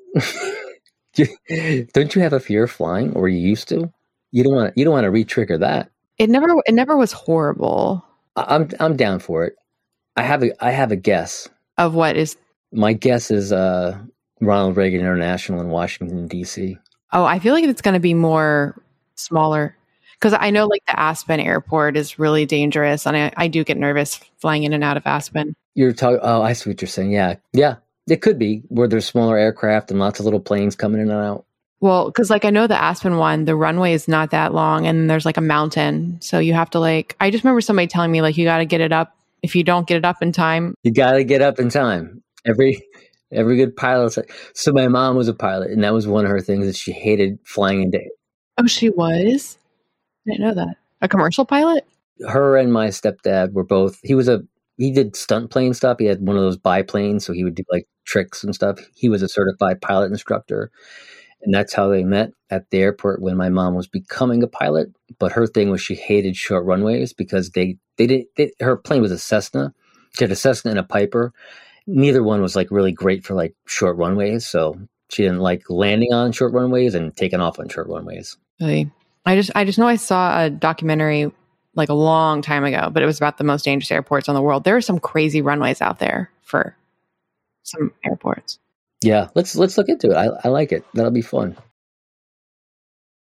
Don't you have a fear of flying, or you used to? You don't want to re-trigger that. It never was horrible. I'm down for it. I have a guess of what is. My guess is Ronald Reagan International in Washington D.C. Oh, I feel like it's going to be more smaller, because I know the Aspen airport is really dangerous, and I do get nervous flying in and out of Aspen. You're talking. Oh, I see what you're saying. Yeah. It could be where there's smaller aircraft and lots of little planes coming in and out. Well, because I know the Aspen one, the runway is not that long, and there's a mountain, so you have to I just remember somebody telling me you got to get it up. If you don't get it up in time, you got to get up in time. Every good pilot. So my mom was a pilot, and that was one of her things, that she hated flying into. Oh, she was? I didn't know that. A commercial pilot? Her and my stepdad were both. He did stunt plane stuff. He had one of those biplanes, so he would do tricks and stuff. He was a certified pilot instructor, and that's how they met at the airport when my mom was becoming a pilot. But her thing was she hated short runways because her plane was a Cessna. She had a Cessna and a Piper. Neither one was really great for short runways, so she didn't like landing on short runways and taking off on short runways. Really? I just know I saw a documentary a long time ago, but it was about the most dangerous airports in the world. There are some crazy runways out there for some airports. Yeah, let's look into it. I like it. That'll be fun.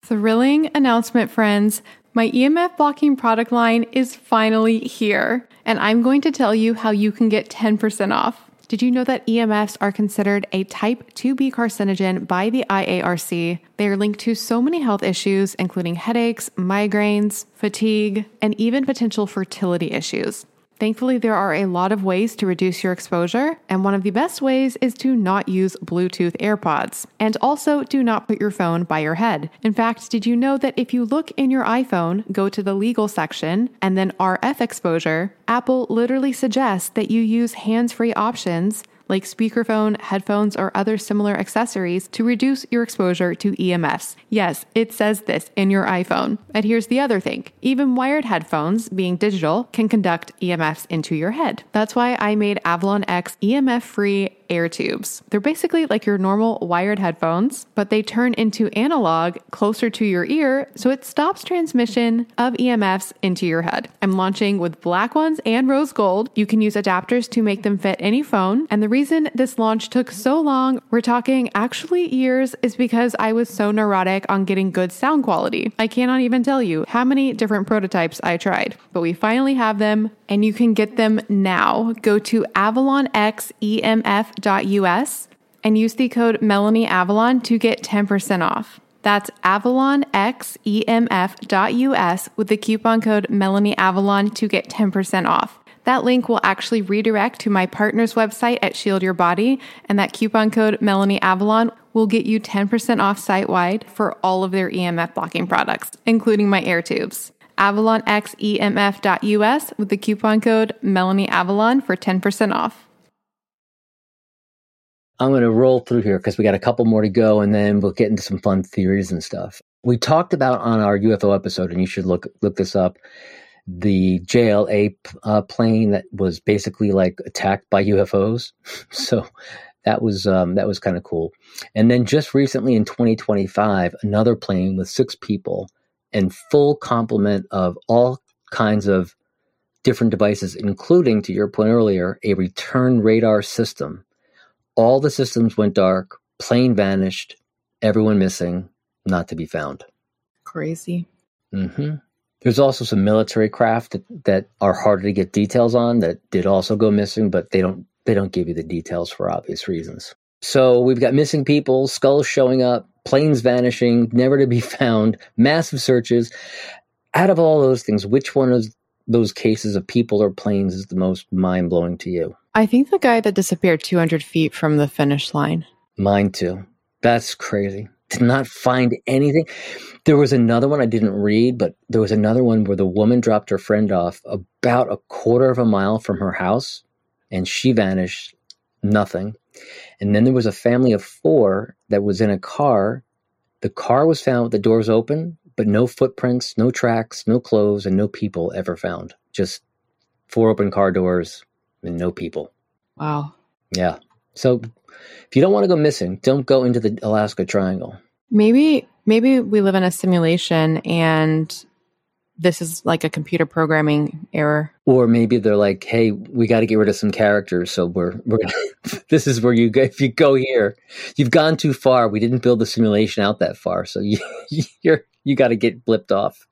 Thrilling announcement, friends. My EMF blocking product line is finally here, and I'm going to tell you how you can get 10% off. Did you know that EMFs are considered a type 2B carcinogen by the IARC? They are linked to so many health issues, including headaches, migraines, fatigue, and even potential fertility issues. Thankfully, there are a lot of ways to reduce your exposure, and one of the best ways is to not use Bluetooth AirPods. And also, do not put your phone by your head. In fact, did you know that if you look in your iPhone, go to the legal section, and then RF exposure, Apple literally suggests that you use hands-free options like speakerphone, headphones, or other similar accessories to reduce your exposure to EMFs. Yes, it says this in your iPhone. And here's the other thing. Even wired headphones, being digital, can conduct EMFs into your head. That's why I made Avalon X EMF-free air tubes. They're basically like your normal wired headphones, but they turn into analog closer to your ear, so it stops transmission of EMFs into your head. I'm launching with black ones and rose gold. You can use adapters to make them fit any phone. And the reason this launch took so long, we're talking actually years, is because I was so neurotic on getting good sound quality. I cannot even tell you how many different prototypes I tried, but we finally have them, and you can get them now. Go to avalonxemf.us and use the code MelanieAvalon to get 10% off. That's avalonxemf.us with the coupon code MelanieAvalon to get 10% off. That link will actually redirect to my partner's website at Shield Your Body, and that coupon code MelanieAvalon will get you 10% off site-wide for all of their EMF blocking products, including my air tubes. avalonxemf.us with the coupon code MelanieAvalon for 10% off. I'm going to roll through here because we got a couple more to go, and then we'll get into some fun theories and stuff. We talked about on our UFO episode, and you should look this up, the JLA plane that was basically like attacked by UFOs. So that was kind of cool. And then just recently in 2025, another plane with 6 people and full complement of all kinds of different devices, including, to your point earlier, a return radar system. All the systems went dark, plane vanished, everyone missing, not to be found. Crazy. Mm-hmm. There's also some military craft that are harder to get details on that did also go missing, but they don't give you the details for obvious reasons. So we've got missing people, skulls showing up, planes vanishing, never to be found, massive searches. Out of all those things, which one of those cases of people or planes is the most mind-blowing to you? I think the guy that disappeared 200 feet from the finish line. Mine too. That's crazy. Did not find anything. There was another one I didn't read, but there was another one where the woman dropped her friend off about a quarter of a mile from her house, and she vanished. Nothing. And then there was a family of 4 that was in a car. The car was found with the doors open, but no footprints, no tracks, no clothes, and no people ever found. Just 4 open car doors and no people. Wow. Yeah. So if you don't want to go missing, don't go into the Alaska Triangle. Maybe we live in a simulation and this is like a computer programming error. Or maybe they're like, hey, we got to get rid of some characters. So we're this is where you go. If you go here, you've gone too far. We didn't build the simulation out that far. So you got to get blipped off.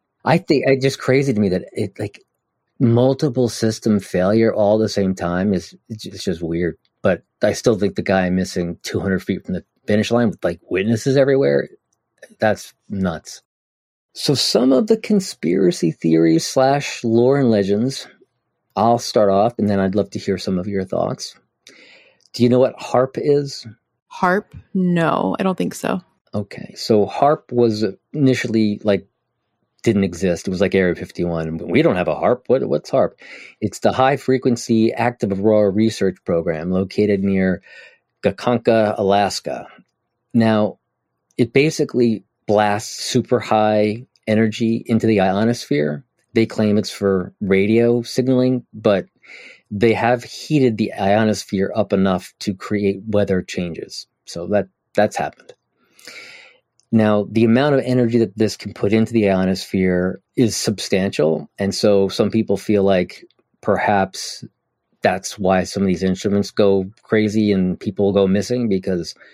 I think it's just crazy to me that it like multiple system failure all at the same time it's just weird. But I still think the guy missing 200 feet from the finish line with like witnesses everywhere, that's nuts. So some of the conspiracy theories / lore and legends, I'll start off and then I'd love to hear some of your thoughts. Do you know what HAARP is? HAARP? No, I don't think so. Okay. So HAARP was initially like didn't exist. It was like Area 51. We don't have a HAARP. What's HAARP? It's the High Frequency Active Aurora Research Program located near Gakonka, Alaska. Now, it basically blasts super high energy into the ionosphere. They claim it's for radio signaling, but they have heated the ionosphere up enough to create weather changes. So that's happened. Now, the amount of energy that this can put into the ionosphere is substantial. And so some people feel like perhaps that's why some of these instruments go crazy and people go missing, because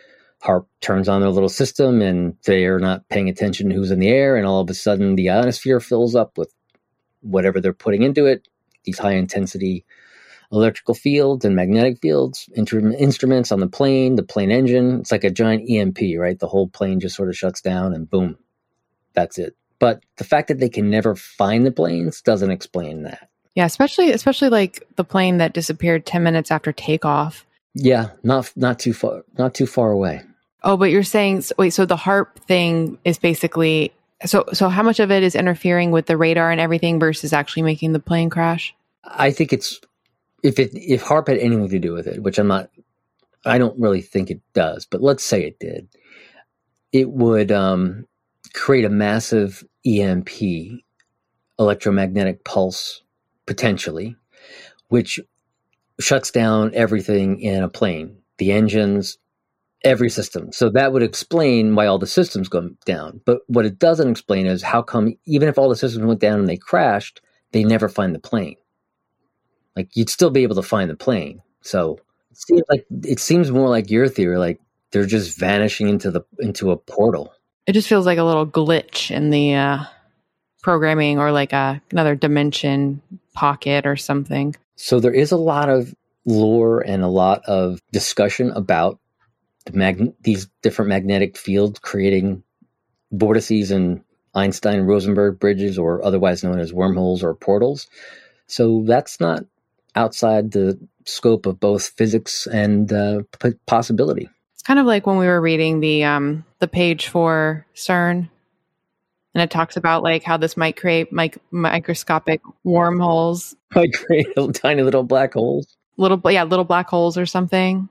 HAARP turns on their little system and they are not paying attention to who's in the air. And all of a sudden the ionosphere fills up with whatever they're putting into it, these high intensity electrical fields and magnetic fields, instruments on the plane engine. It's like a giant EMP, right? The whole plane just sort of shuts down and boom, that's it. But the fact that they can never find the planes doesn't explain that. Yeah, especially like the plane that disappeared 10 minutes after takeoff. Yeah, not too far away. Oh, but you're saying, wait, so the HAARP thing is basically, so how much of it is interfering with the radar and everything versus actually making the plane crash? I think it's, if HAARP had anything to do with it, which I don't really think it does, but let's say it did, it would create a massive EMP, electromagnetic pulse, potentially, which shuts down everything in a plane, the engines, every system. So that would explain why all the systems go down. But what it doesn't explain is how come, even if all the systems went down and they crashed, they never find the plane. Like, you'd still be able to find the plane. So it seems more like your theory, like they're just vanishing into a portal. It just feels like a little glitch in the programming, or like another dimension pocket or something. So there is a lot of lore and a lot of discussion about these different magnetic fields creating vortices and Einstein-Rosenberg bridges, or otherwise known as wormholes or portals. So that's not outside the scope of both physics and possibility. It's kind of like when we were reading the page for CERN, and it talks about like how this might create microscopic wormholes. Might create tiny little black holes. Little black holes or something.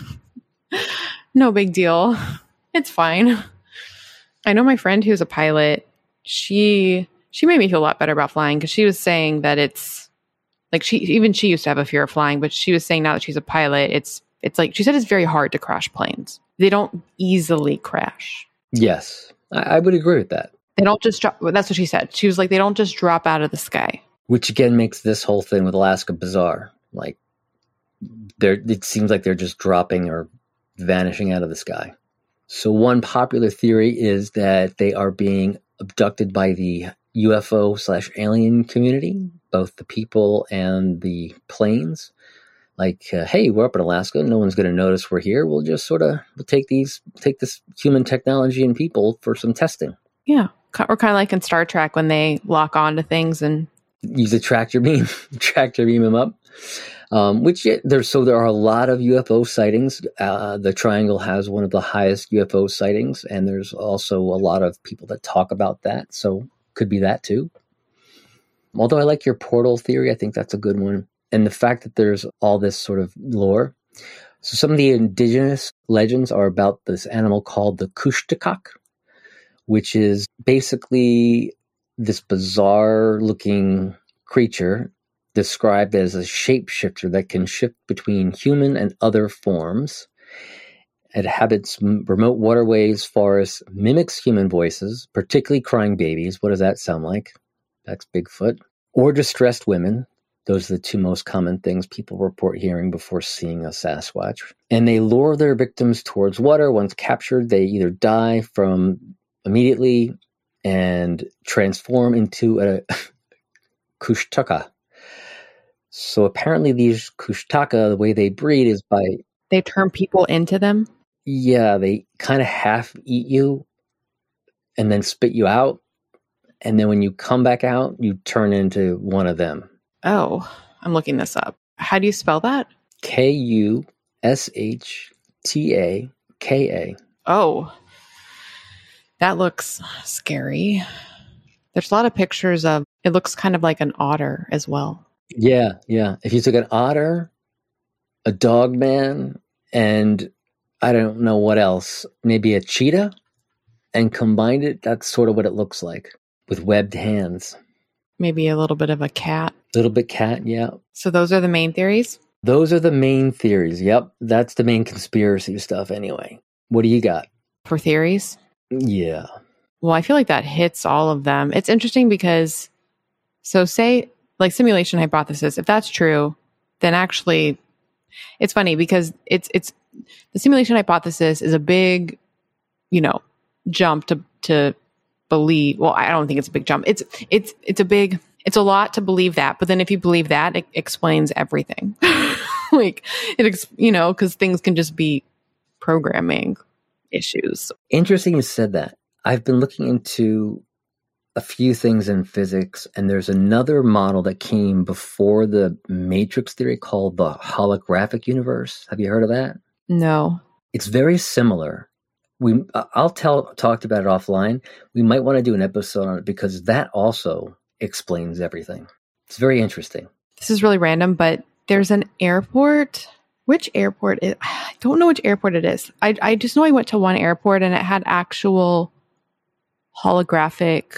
No big deal. It's fine. I know my friend who's a pilot, she made me feel a lot better about flying, because she was saying that it's like she used to have a fear of flying, but she was saying now that she's a pilot, it's like, she said it's very hard to crash planes. They don't easily crash. Yes, I would agree with that. They don't just drop. That's what she said. She was like, they don't just drop out of the sky. Which again makes this whole thing with Alaska bizarre. Like, it seems like they're just dropping or vanishing out of the sky. So one popular theory is that they are being abducted by the UFO/alien community, both the people and the planes. Like, hey, we're up in Alaska. No one's going to notice we're here. We'll just we'll take this human technology and people for some testing. Yeah. Or kind of like in Star Trek when they lock onto things and use a tractor beam them up. There are a lot of UFO sightings. The Triangle has one of the highest UFO sightings, and there's also a lot of people that talk about that. So could be that too. Although I like your portal theory, I think that's a good one. And the fact that there's all this sort of lore. So some of the indigenous legends are about this animal called the Kushtokak, which is basically this bizarre looking creature described as a shapeshifter that can shift between human and other forms. It inhabits remote waterways, forests, mimics human voices, particularly crying babies. What does that sound like? That's Bigfoot. Or distressed women. Those are the two most common things people report hearing before seeing a Sasquatch. And they lure their victims towards water. Once captured, they either die immediately and transform into a Kushtaka. So apparently these Kushtaka, the way they breed is by... They turn people into them? Yeah, they kind of half eat you and then spit you out. And then when you come back out, you turn into one of them. Oh, I'm looking this up. How do you spell that? Kushhtaka. Oh, that looks scary. There's a lot of pictures of, it looks kind of like an otter as well. Yeah. If you took an otter, a dog man, and I don't know what else, maybe a cheetah, and combined it, that's sort of what it looks like, with webbed hands. Maybe a little bit of a cat. Little bit cat, yeah. So those are the main theories? Those are the main theories, yep. That's the main conspiracy stuff anyway. What do you got? For theories? Yeah. Well, I feel like that hits all of them. It's interesting because, so say, like simulation hypothesis, if that's true, then actually It's funny because it's the simulation hypothesis is a big, jump to believe. Well, I don't think it's a big jump. It's a lot to believe that. But then if you believe that, it explains everything. Because things can just be programming issues. Interesting you said that. I've been looking into a few things in physics, and there's another model that came before the matrix theory called the holographic universe. Have you heard of that? No. It's very similar. I'll talk about it offline. We might want to do an episode on it because that also explains everything. It's very interesting. This is really random, but there's an airport. Which airport? I don't know which airport it is. I just know I went to one airport and it had actual holographic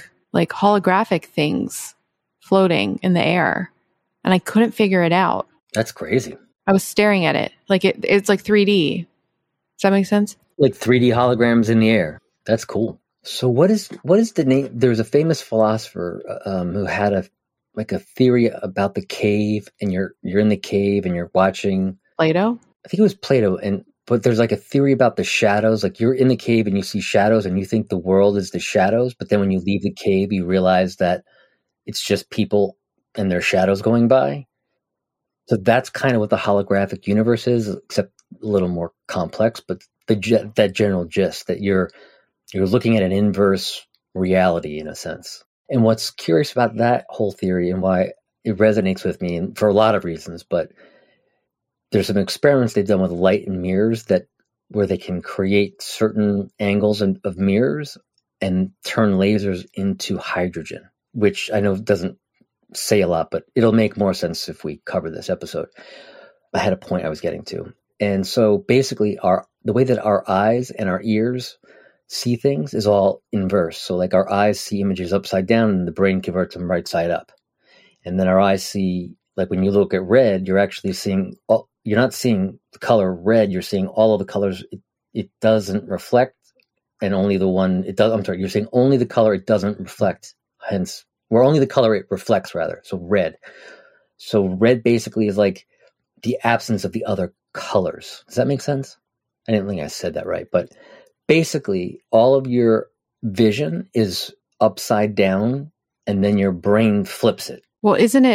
things floating in the air. And I couldn't figure it out. That's crazy. I was staring at it. It's like 3D. Does that make sense? Like 3D holograms in the air. That's cool. So what is the name? There's a famous philosopher who had a theory about the cave, and you're in the cave and you're watching Plato. I think it was Plato, but there's like a theory about the shadows. Like you're in the cave and you see shadows, and you think the world is the shadows, but then when you leave the cave, you realize that it's just people and their shadows going by. So that's kind of what the holographic universe is, except a little more complex. But that general gist that you're looking at an inverse reality in a sense. And what's curious about that whole theory and why it resonates with me, and for a lot of reasons, but there's some experiments they've done with light and mirrors where they can create certain angles of mirrors and turn lasers into hydrogen, which I know doesn't say a lot, but it'll make more sense if we cover this episode. I had a point I was getting to. And so basically the way that our eyes and our ears see things is all inverse. So like our eyes see images upside down and the brain converts them right side up. And then our eyes see, like when you look at red, you're actually seeing, you're not seeing the color red, you're seeing all of the colors it doesn't reflect, and only the one it does, you're seeing only the color it doesn't reflect, hence, or only the color it reflects rather, so red. So red basically is like the absence of the other colors. Does that make sense? I didn't think I said that right, but basically all of your vision is upside down and then your brain flips it. Well,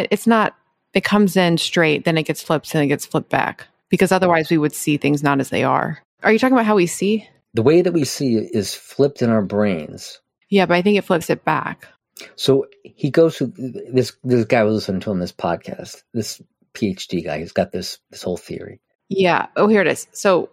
it comes in straight, then it gets flipped, and it gets flipped back. Because otherwise we would see things not as they are. Are you talking about how we see? The way that we see is flipped in our brains. Yeah, but I think it flips it back. So he goes through this guy was listening to him, this podcast, this PhD guy, he's got this whole theory. Yeah. Oh, here it is. So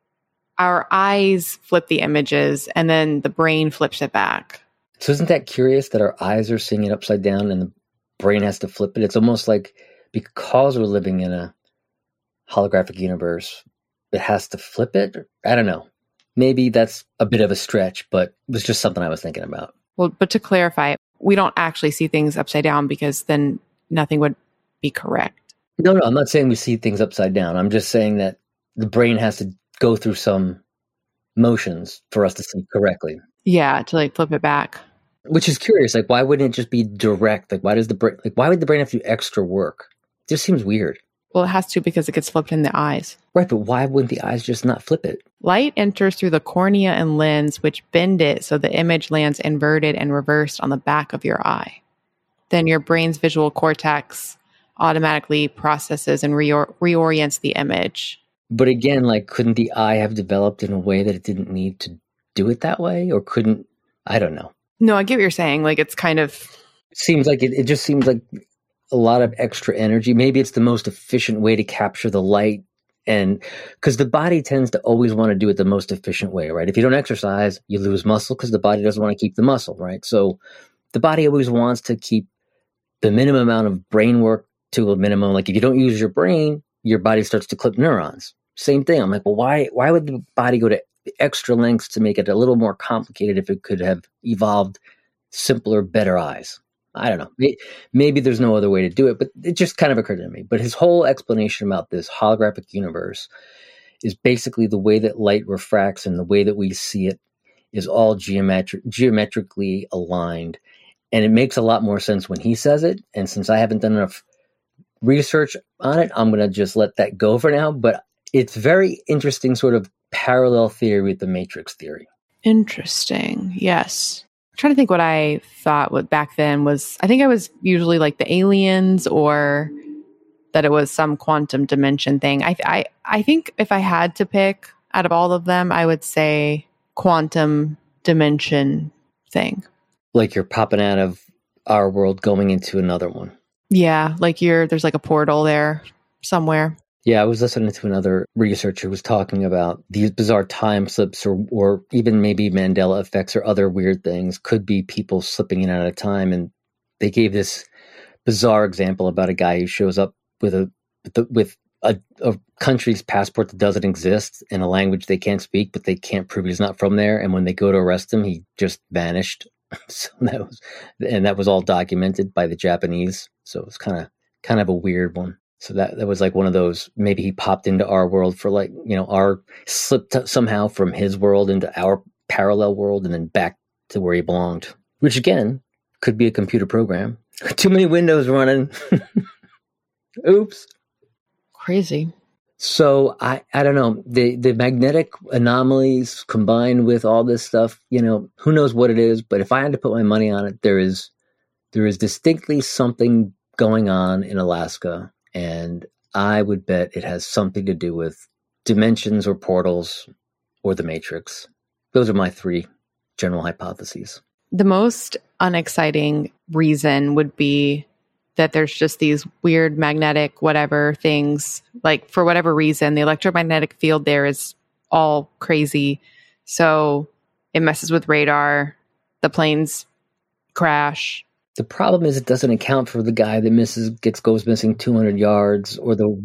our eyes flip the images and then the brain flips it back. So isn't that curious that our eyes are seeing it upside down and the brain has to flip it? It's almost like because we're living in a holographic universe, it has to flip it. I don't know. Maybe that's a bit of a stretch, but it was just something I was thinking about. Well, but to clarify, we don't actually see things upside down because then nothing would be correct. No, I'm not saying we see things upside down. I'm just saying that the brain has to go through some motions for us to see correctly. Yeah, to like flip it back. Which is curious. Like, why wouldn't it just be direct? Like, why would the brain have to do extra work? It just seems weird. Well, it has to because it gets flipped in the eyes. Right, but why wouldn't the eyes just not flip it? Light enters through the cornea and lens, which bend it so the image lands inverted and reversed on the back of your eye. Then your brain's visual cortex automatically processes and reorients the image. But again, like, couldn't the eye have developed in a way that it didn't need to do it that way? Or couldn't, I don't know. No, I get what you're saying. Like, it's kind of... Seems like it just seems like a lot of extra energy. Maybe it's the most efficient way to capture the light. And because the body tends to always want to do it the most efficient way, right? If you don't exercise, you lose muscle because the body doesn't want to keep the muscle, right? So the body always wants to keep the minimum amount of brain work to a minimum. Like if you don't use your brain, your body starts to clip neurons. Same thing. I'm like, well, why would the body go to extra lengths to make it a little more complicated if it could have evolved simpler, better eyes? I don't know. Maybe there's no other way to do it, but it just kind of occurred to me. But his whole explanation about this holographic universe is basically the way that light refracts and the way that we see it is all geometrically aligned. And it makes a lot more sense when he says it. And since I haven't done enough research on it. I'm going to just let that go for now. But it's very interesting sort of parallel theory with the Matrix theory. Interesting. Yes. I'm trying to think what I thought what back then was. I think I was usually like the aliens or that it was some quantum dimension thing. I think if I had to pick out of all of them, I would say quantum dimension thing. Like you're popping out of our world going into another one. Yeah, like there's like a portal there somewhere. Yeah, I was listening to another researcher who was talking about these bizarre time slips or even maybe Mandela effects or other weird things. Could be people slipping in and out of time. And they gave this bizarre example about a guy who shows up with a country's passport that doesn't exist in a language they can't speak, but they can't prove he's not from there. And when they go to arrest him, he just vanished. So that was all documented by the Japanese. So it was kind of a weird one. So that was like one of those, maybe he popped into our world for like, our slipped somehow from his world into our parallel world and then back to where he belonged, which again, could be a computer program. Too many windows running. Oops. Crazy. So I don't know, the magnetic anomalies combined with all this stuff, who knows what it is, but if I had to put my money on it, there is distinctly something going on in Alaska, and I would bet it has something to do with dimensions or portals or the Matrix. Those are my three general hypotheses. The most unexciting reason would be that there's just these weird magnetic whatever things, like for whatever reason, the electromagnetic field there is all crazy. So it messes with radar, the planes crash. The problem is it doesn't account for the guy that goes missing 200 yards or the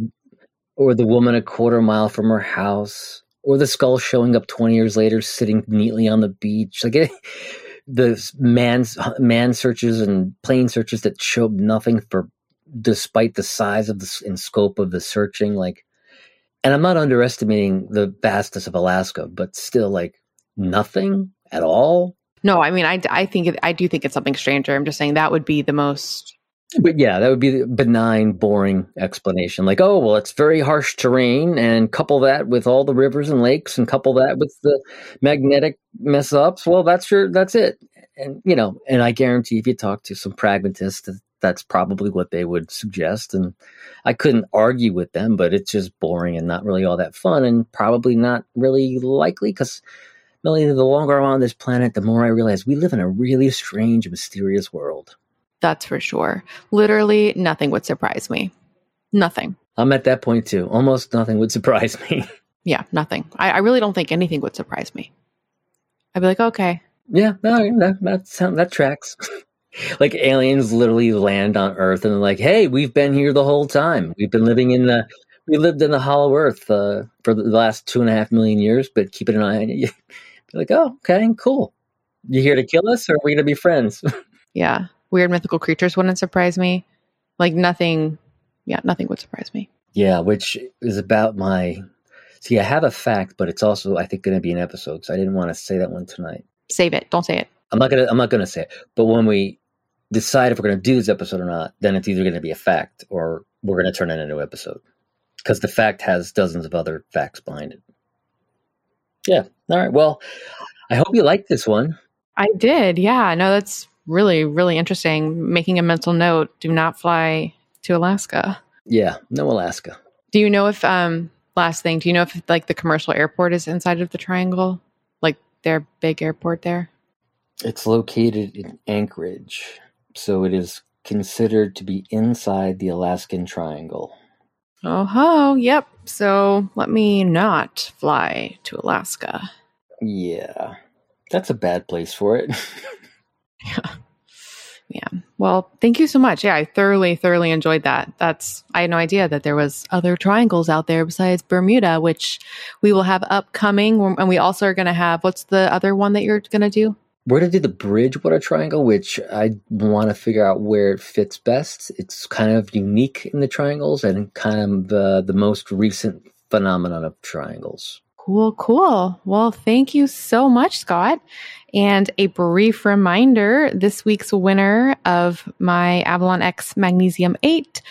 woman a quarter mile from her house or the skull showing up 20 years later sitting neatly on the beach. Like the man searches and plane searches that showed nothing despite the size of and scope of the searching. Like, and I'm not underestimating the vastness of Alaska, but still, like, nothing at all. No, I mean, I do think it's something stranger. I'm just saying that would be the most. But yeah, that would be the benign, boring explanation. Like, oh, well, it's very harsh terrain, and couple that with all the rivers and lakes, and couple that with the magnetic mess ups. Well, that's it. And and I guarantee if you talk to some pragmatists, that's probably what they would suggest. And I couldn't argue with them, but it's just boring and not really all that fun, and probably not really likely because, Melanie, the longer I'm on this planet, the more I realize we live in a really strange, mysterious world. That's for sure. Literally nothing would surprise me. Nothing. I'm at that point too. Almost nothing would surprise me. Yeah, nothing. I really don't think anything would surprise me. I'd be like, okay. Yeah, no, that tracks. Like aliens literally land on Earth and they're like, hey, we've been here the whole time. We lived in the hollow Earth for the last 2.5 million years, but keeping an eye on you. Like, oh, okay, cool. You here to kill us or are we going to be friends? Yeah. Weird mythical creatures wouldn't surprise me. Like nothing would surprise me. Yeah, which is about see, I have a fact, but it's also, I think, going to be an episode. So I didn't want to say that one tonight. Save it. Don't say it. I'm not going to say it. But when we decide if we're going to do this episode or not, then it's either going to be a fact or we're going to turn it into an episode. Because the fact has dozens of other facts behind it. Yeah. All right. Well, I hope you liked this one. I did. Yeah. No, that's really, really interesting. Making a mental note, do not fly to Alaska. Yeah, no Alaska. Do you know if, last thing, do you know if like the commercial airport is inside of the triangle? Like their big airport there? It's located in Anchorage, so it is considered to be inside the Alaskan Triangle. Oh, yep. So let me not fly to Alaska. Yeah, that's a bad place for it. Yeah. Well, thank you so much. Yeah, I thoroughly enjoyed that. I had no idea that there was other triangles out there besides Bermuda, which we will have upcoming. And we also are going to have, what's the other one that you're going to do? We're going to do the Bridgewater Triangle, which I want to figure out where it fits best. It's kind of unique in the triangles and kind of the most recent phenomenon of triangles. Cool. Well, thank you so much, Scott. And a brief reminder, this week's winner of my Avalon X Magnesium 8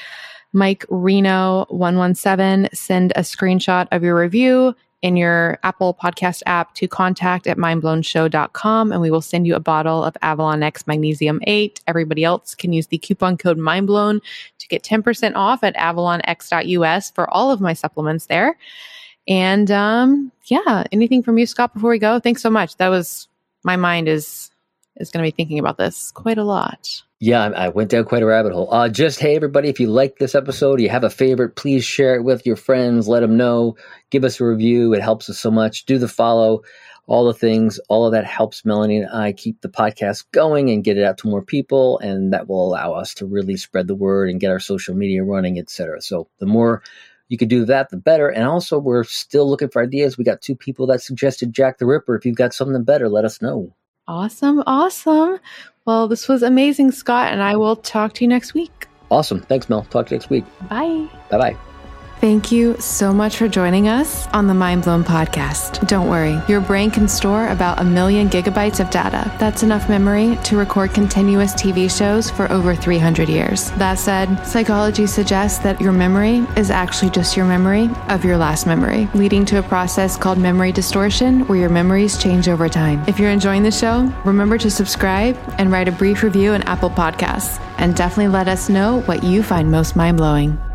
Mike Reno 117, send a screenshot of your review in your Apple Podcast app to contact@mindblownshow.com, and we will send you a bottle of Avalon X Magnesium 8. Everybody else can use the coupon code MindBlown to get 10% off at avalonx.us for all of my supplements there. And anything from you, Scott, before we go? Thanks so much. My mind is going to be thinking about this quite a lot. Yeah, I went down quite a rabbit hole. Hey, everybody, if you like this episode, you have a favorite, please share it with your friends. Let them know. Give us a review. It helps us so much. Do the follow, all the things. All of that helps Melanie and I keep the podcast going and get it out to more people. And that will allow us to really spread the word and get our social media running, etc. So the more you could do that, the better. And also, we're still looking for ideas. We got 2 people that suggested Jack the Ripper. If you've got something better, let us know. Awesome. Well, this was amazing, Scott, and I will talk to you next week. Awesome. Thanks, Mel. Talk to you next week. Bye. Bye-bye. Thank you so much for joining us on the Mind Blown podcast. Don't worry, your brain can store about 1 million gigabytes of data. That's enough memory to record continuous TV shows for over 300 years. That said, psychology suggests that your memory is actually just your memory of your last memory, leading to a process called memory distortion, where your memories change over time. If you're enjoying the show, remember to subscribe and write a brief review on Apple Podcasts. And definitely let us know what you find most mind-blowing.